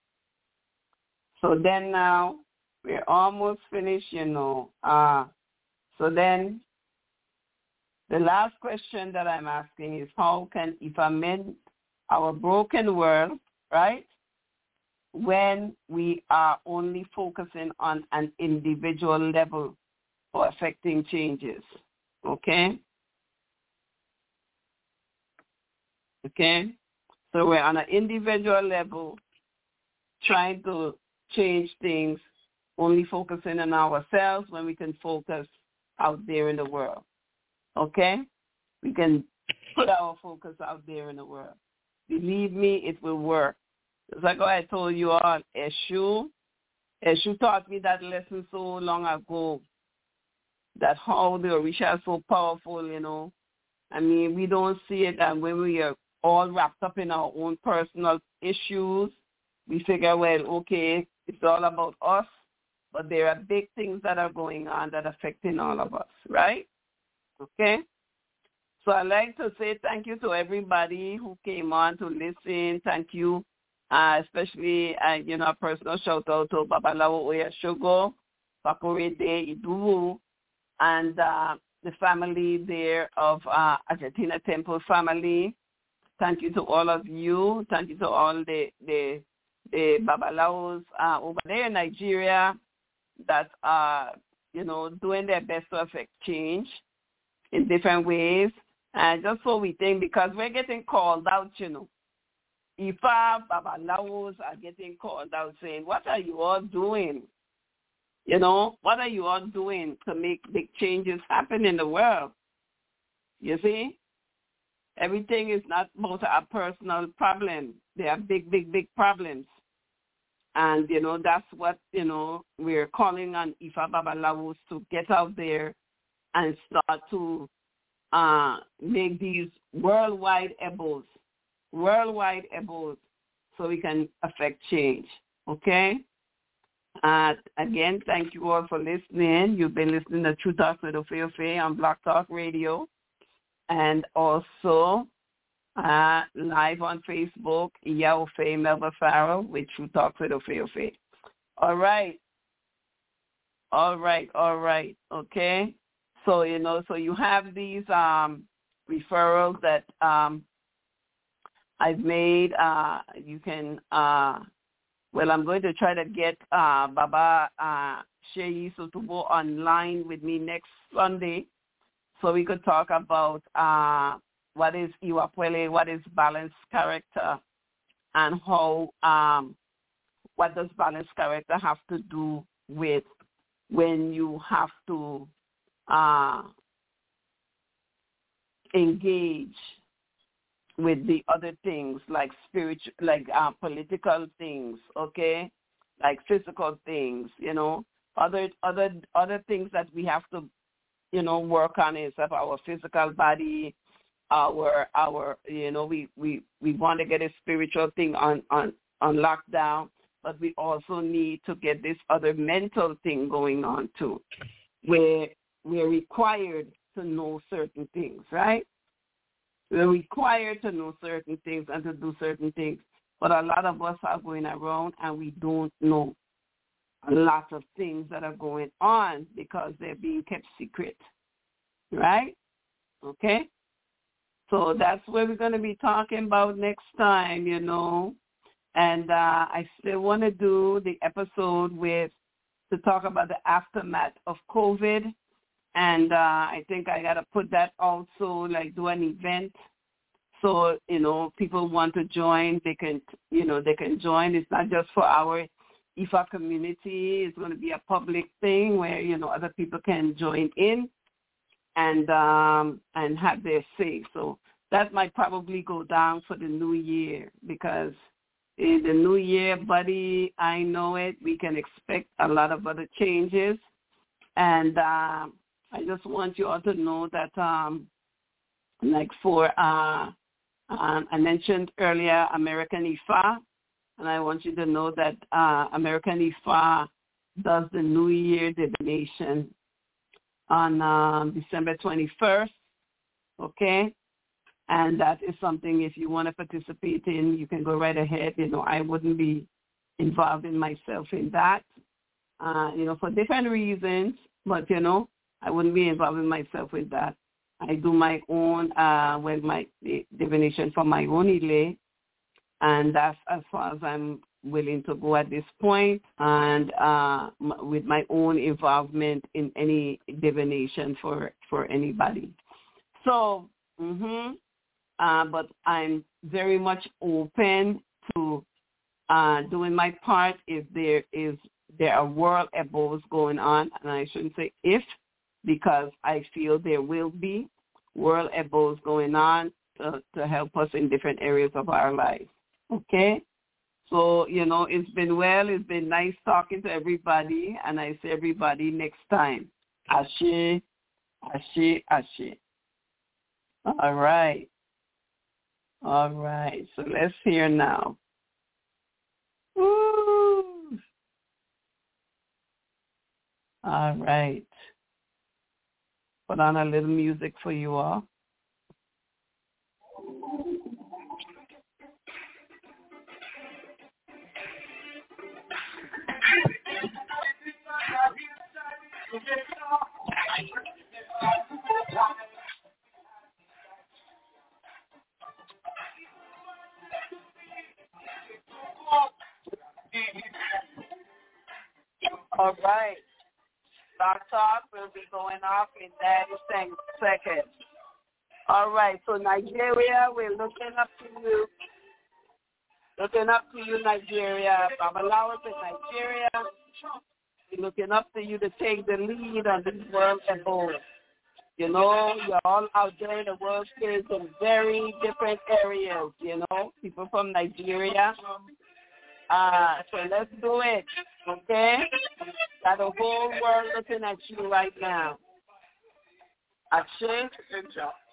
Speaker 1: So then now we're almost finished, you know. Uh, so then the last question that I'm asking is how can, if I mend our broken world, right, when we are only focusing on an individual level for affecting changes, okay? Okay? So we're on an individual level trying to change things, only focusing on ourselves when we can focus out there in the world. Okay? We can put our focus out there in the world. Believe me, it will work. It's like I told you all, Eshu, Eshu taught me that lesson so long ago, that how the Orisha is so powerful, you know. I mean, we don't see it, and when we are all wrapped up in our own personal issues, we figure, well, okay, it's all about us, but there are big things that are going on that are affecting all of us, right? Okay? So I'd like to say thank you to everybody who came on to listen. Thank you, uh, especially, uh, you know, a personal shout-out to Babalawo Oyashogo, Pakorede Iduwu, and uh, the family there of uh, Argentina Temple family. Thank you to all of you. Thank you to all the the, the Babalawos uh, over there in Nigeria that are, you know, doing their best to affect change in different ways. And just so we think, because we're getting called out, you know. If our Babalawos are getting called out saying, what are you all doing? You know, what are you all doing to make big changes happen in the world? You see? Everything is not about our personal problem. They are big, big, big problems. And, you know, that's what, you know, we're calling on Ifa Babalawos to get out there and start to uh, make these worldwide ebos, worldwide ebos, so we can affect change, okay? Uh, again, thank you all for listening. You've been listening to True Talk with Ofe on Block Talk Radio, and also uh, live on Facebook, Iya Ofe Melba Farrell with True Talk with Ofe. All right. All right, all right, okay. So, you know, so you have these um, referrals that um, I've made. Uh, you can, uh, well, I'm going to try to get uh, Baba uh, Sheyi Sotubo online with me next Sunday so we could talk about uh, what is Iwapwele, what is balanced character, and how, um, what does balanced character have to do with when you have to uh, engage with the other things like spiritual, like uh, political things, okay, like physical things, you know, other other other things that we have to, you know, work on is of our physical body, our our you know, we we we want to get a spiritual thing on on on lockdown, but we also need to get this other mental thing going on too, where we're required to know certain things, right? We're required to know certain things and to do certain things, but a lot of us are going around and we don't know a lot of things that are going on because they're being kept secret, right? Okay? So that's what we're going to be talking about next time, you know. And uh, I still want to do the episode with, to talk about the aftermath of COVID. And uh, I think I got to put that also, like do an event. So, you know, people want to join, they can, you know, they can join. It's not just for our Ifa community. It's going to be a public thing where, you know, other people can join in and um, and have their say. So that might probably go down for the new year, because in the new year, buddy, I know it, we can expect a lot of other changes. And uh, I just want you all to know that, um, like for, uh, um, I mentioned earlier American Ifa, and I want you to know that uh, American Ifa does the New Year divination on um, December twenty-first, okay? And that is something, if you want to participate in, you can go right ahead. You know, I wouldn't be involving myself in that, uh, you know, for different reasons, but, you know, I wouldn't be involving myself with that. I do my own, uh, well, my divination for my own Ile, and that's as far as I'm willing to go at this point, and uh, m- with my own involvement in any divination for, for anybody. So, mm-hmm. Uh, but I'm very much open to uh, doing my part if there is there are world ebos going on, and I shouldn't say if, because I feel there will be world ebos going on to, to help us in different areas of our lives. Okay? So, you know, it's been well. It's been nice talking to everybody, and I say everybody next time. Ashe, ashe, ashe. All right. All right. So let's hear now. Woo. All right. Put on a little music for you all. All right. Our talk will be going off in ninety seconds. All right. So Nigeria, we're looking up to you. Looking up to you, Nigeria. Babalawas in Nigeria. We're looking up to you to take the lead on this world ebola. You know, you're all out there in the world stage in very different areas, you know, people from Nigeria. Uh, so let's do it, okay? Got the whole world looking at you right now. Ashe, good job.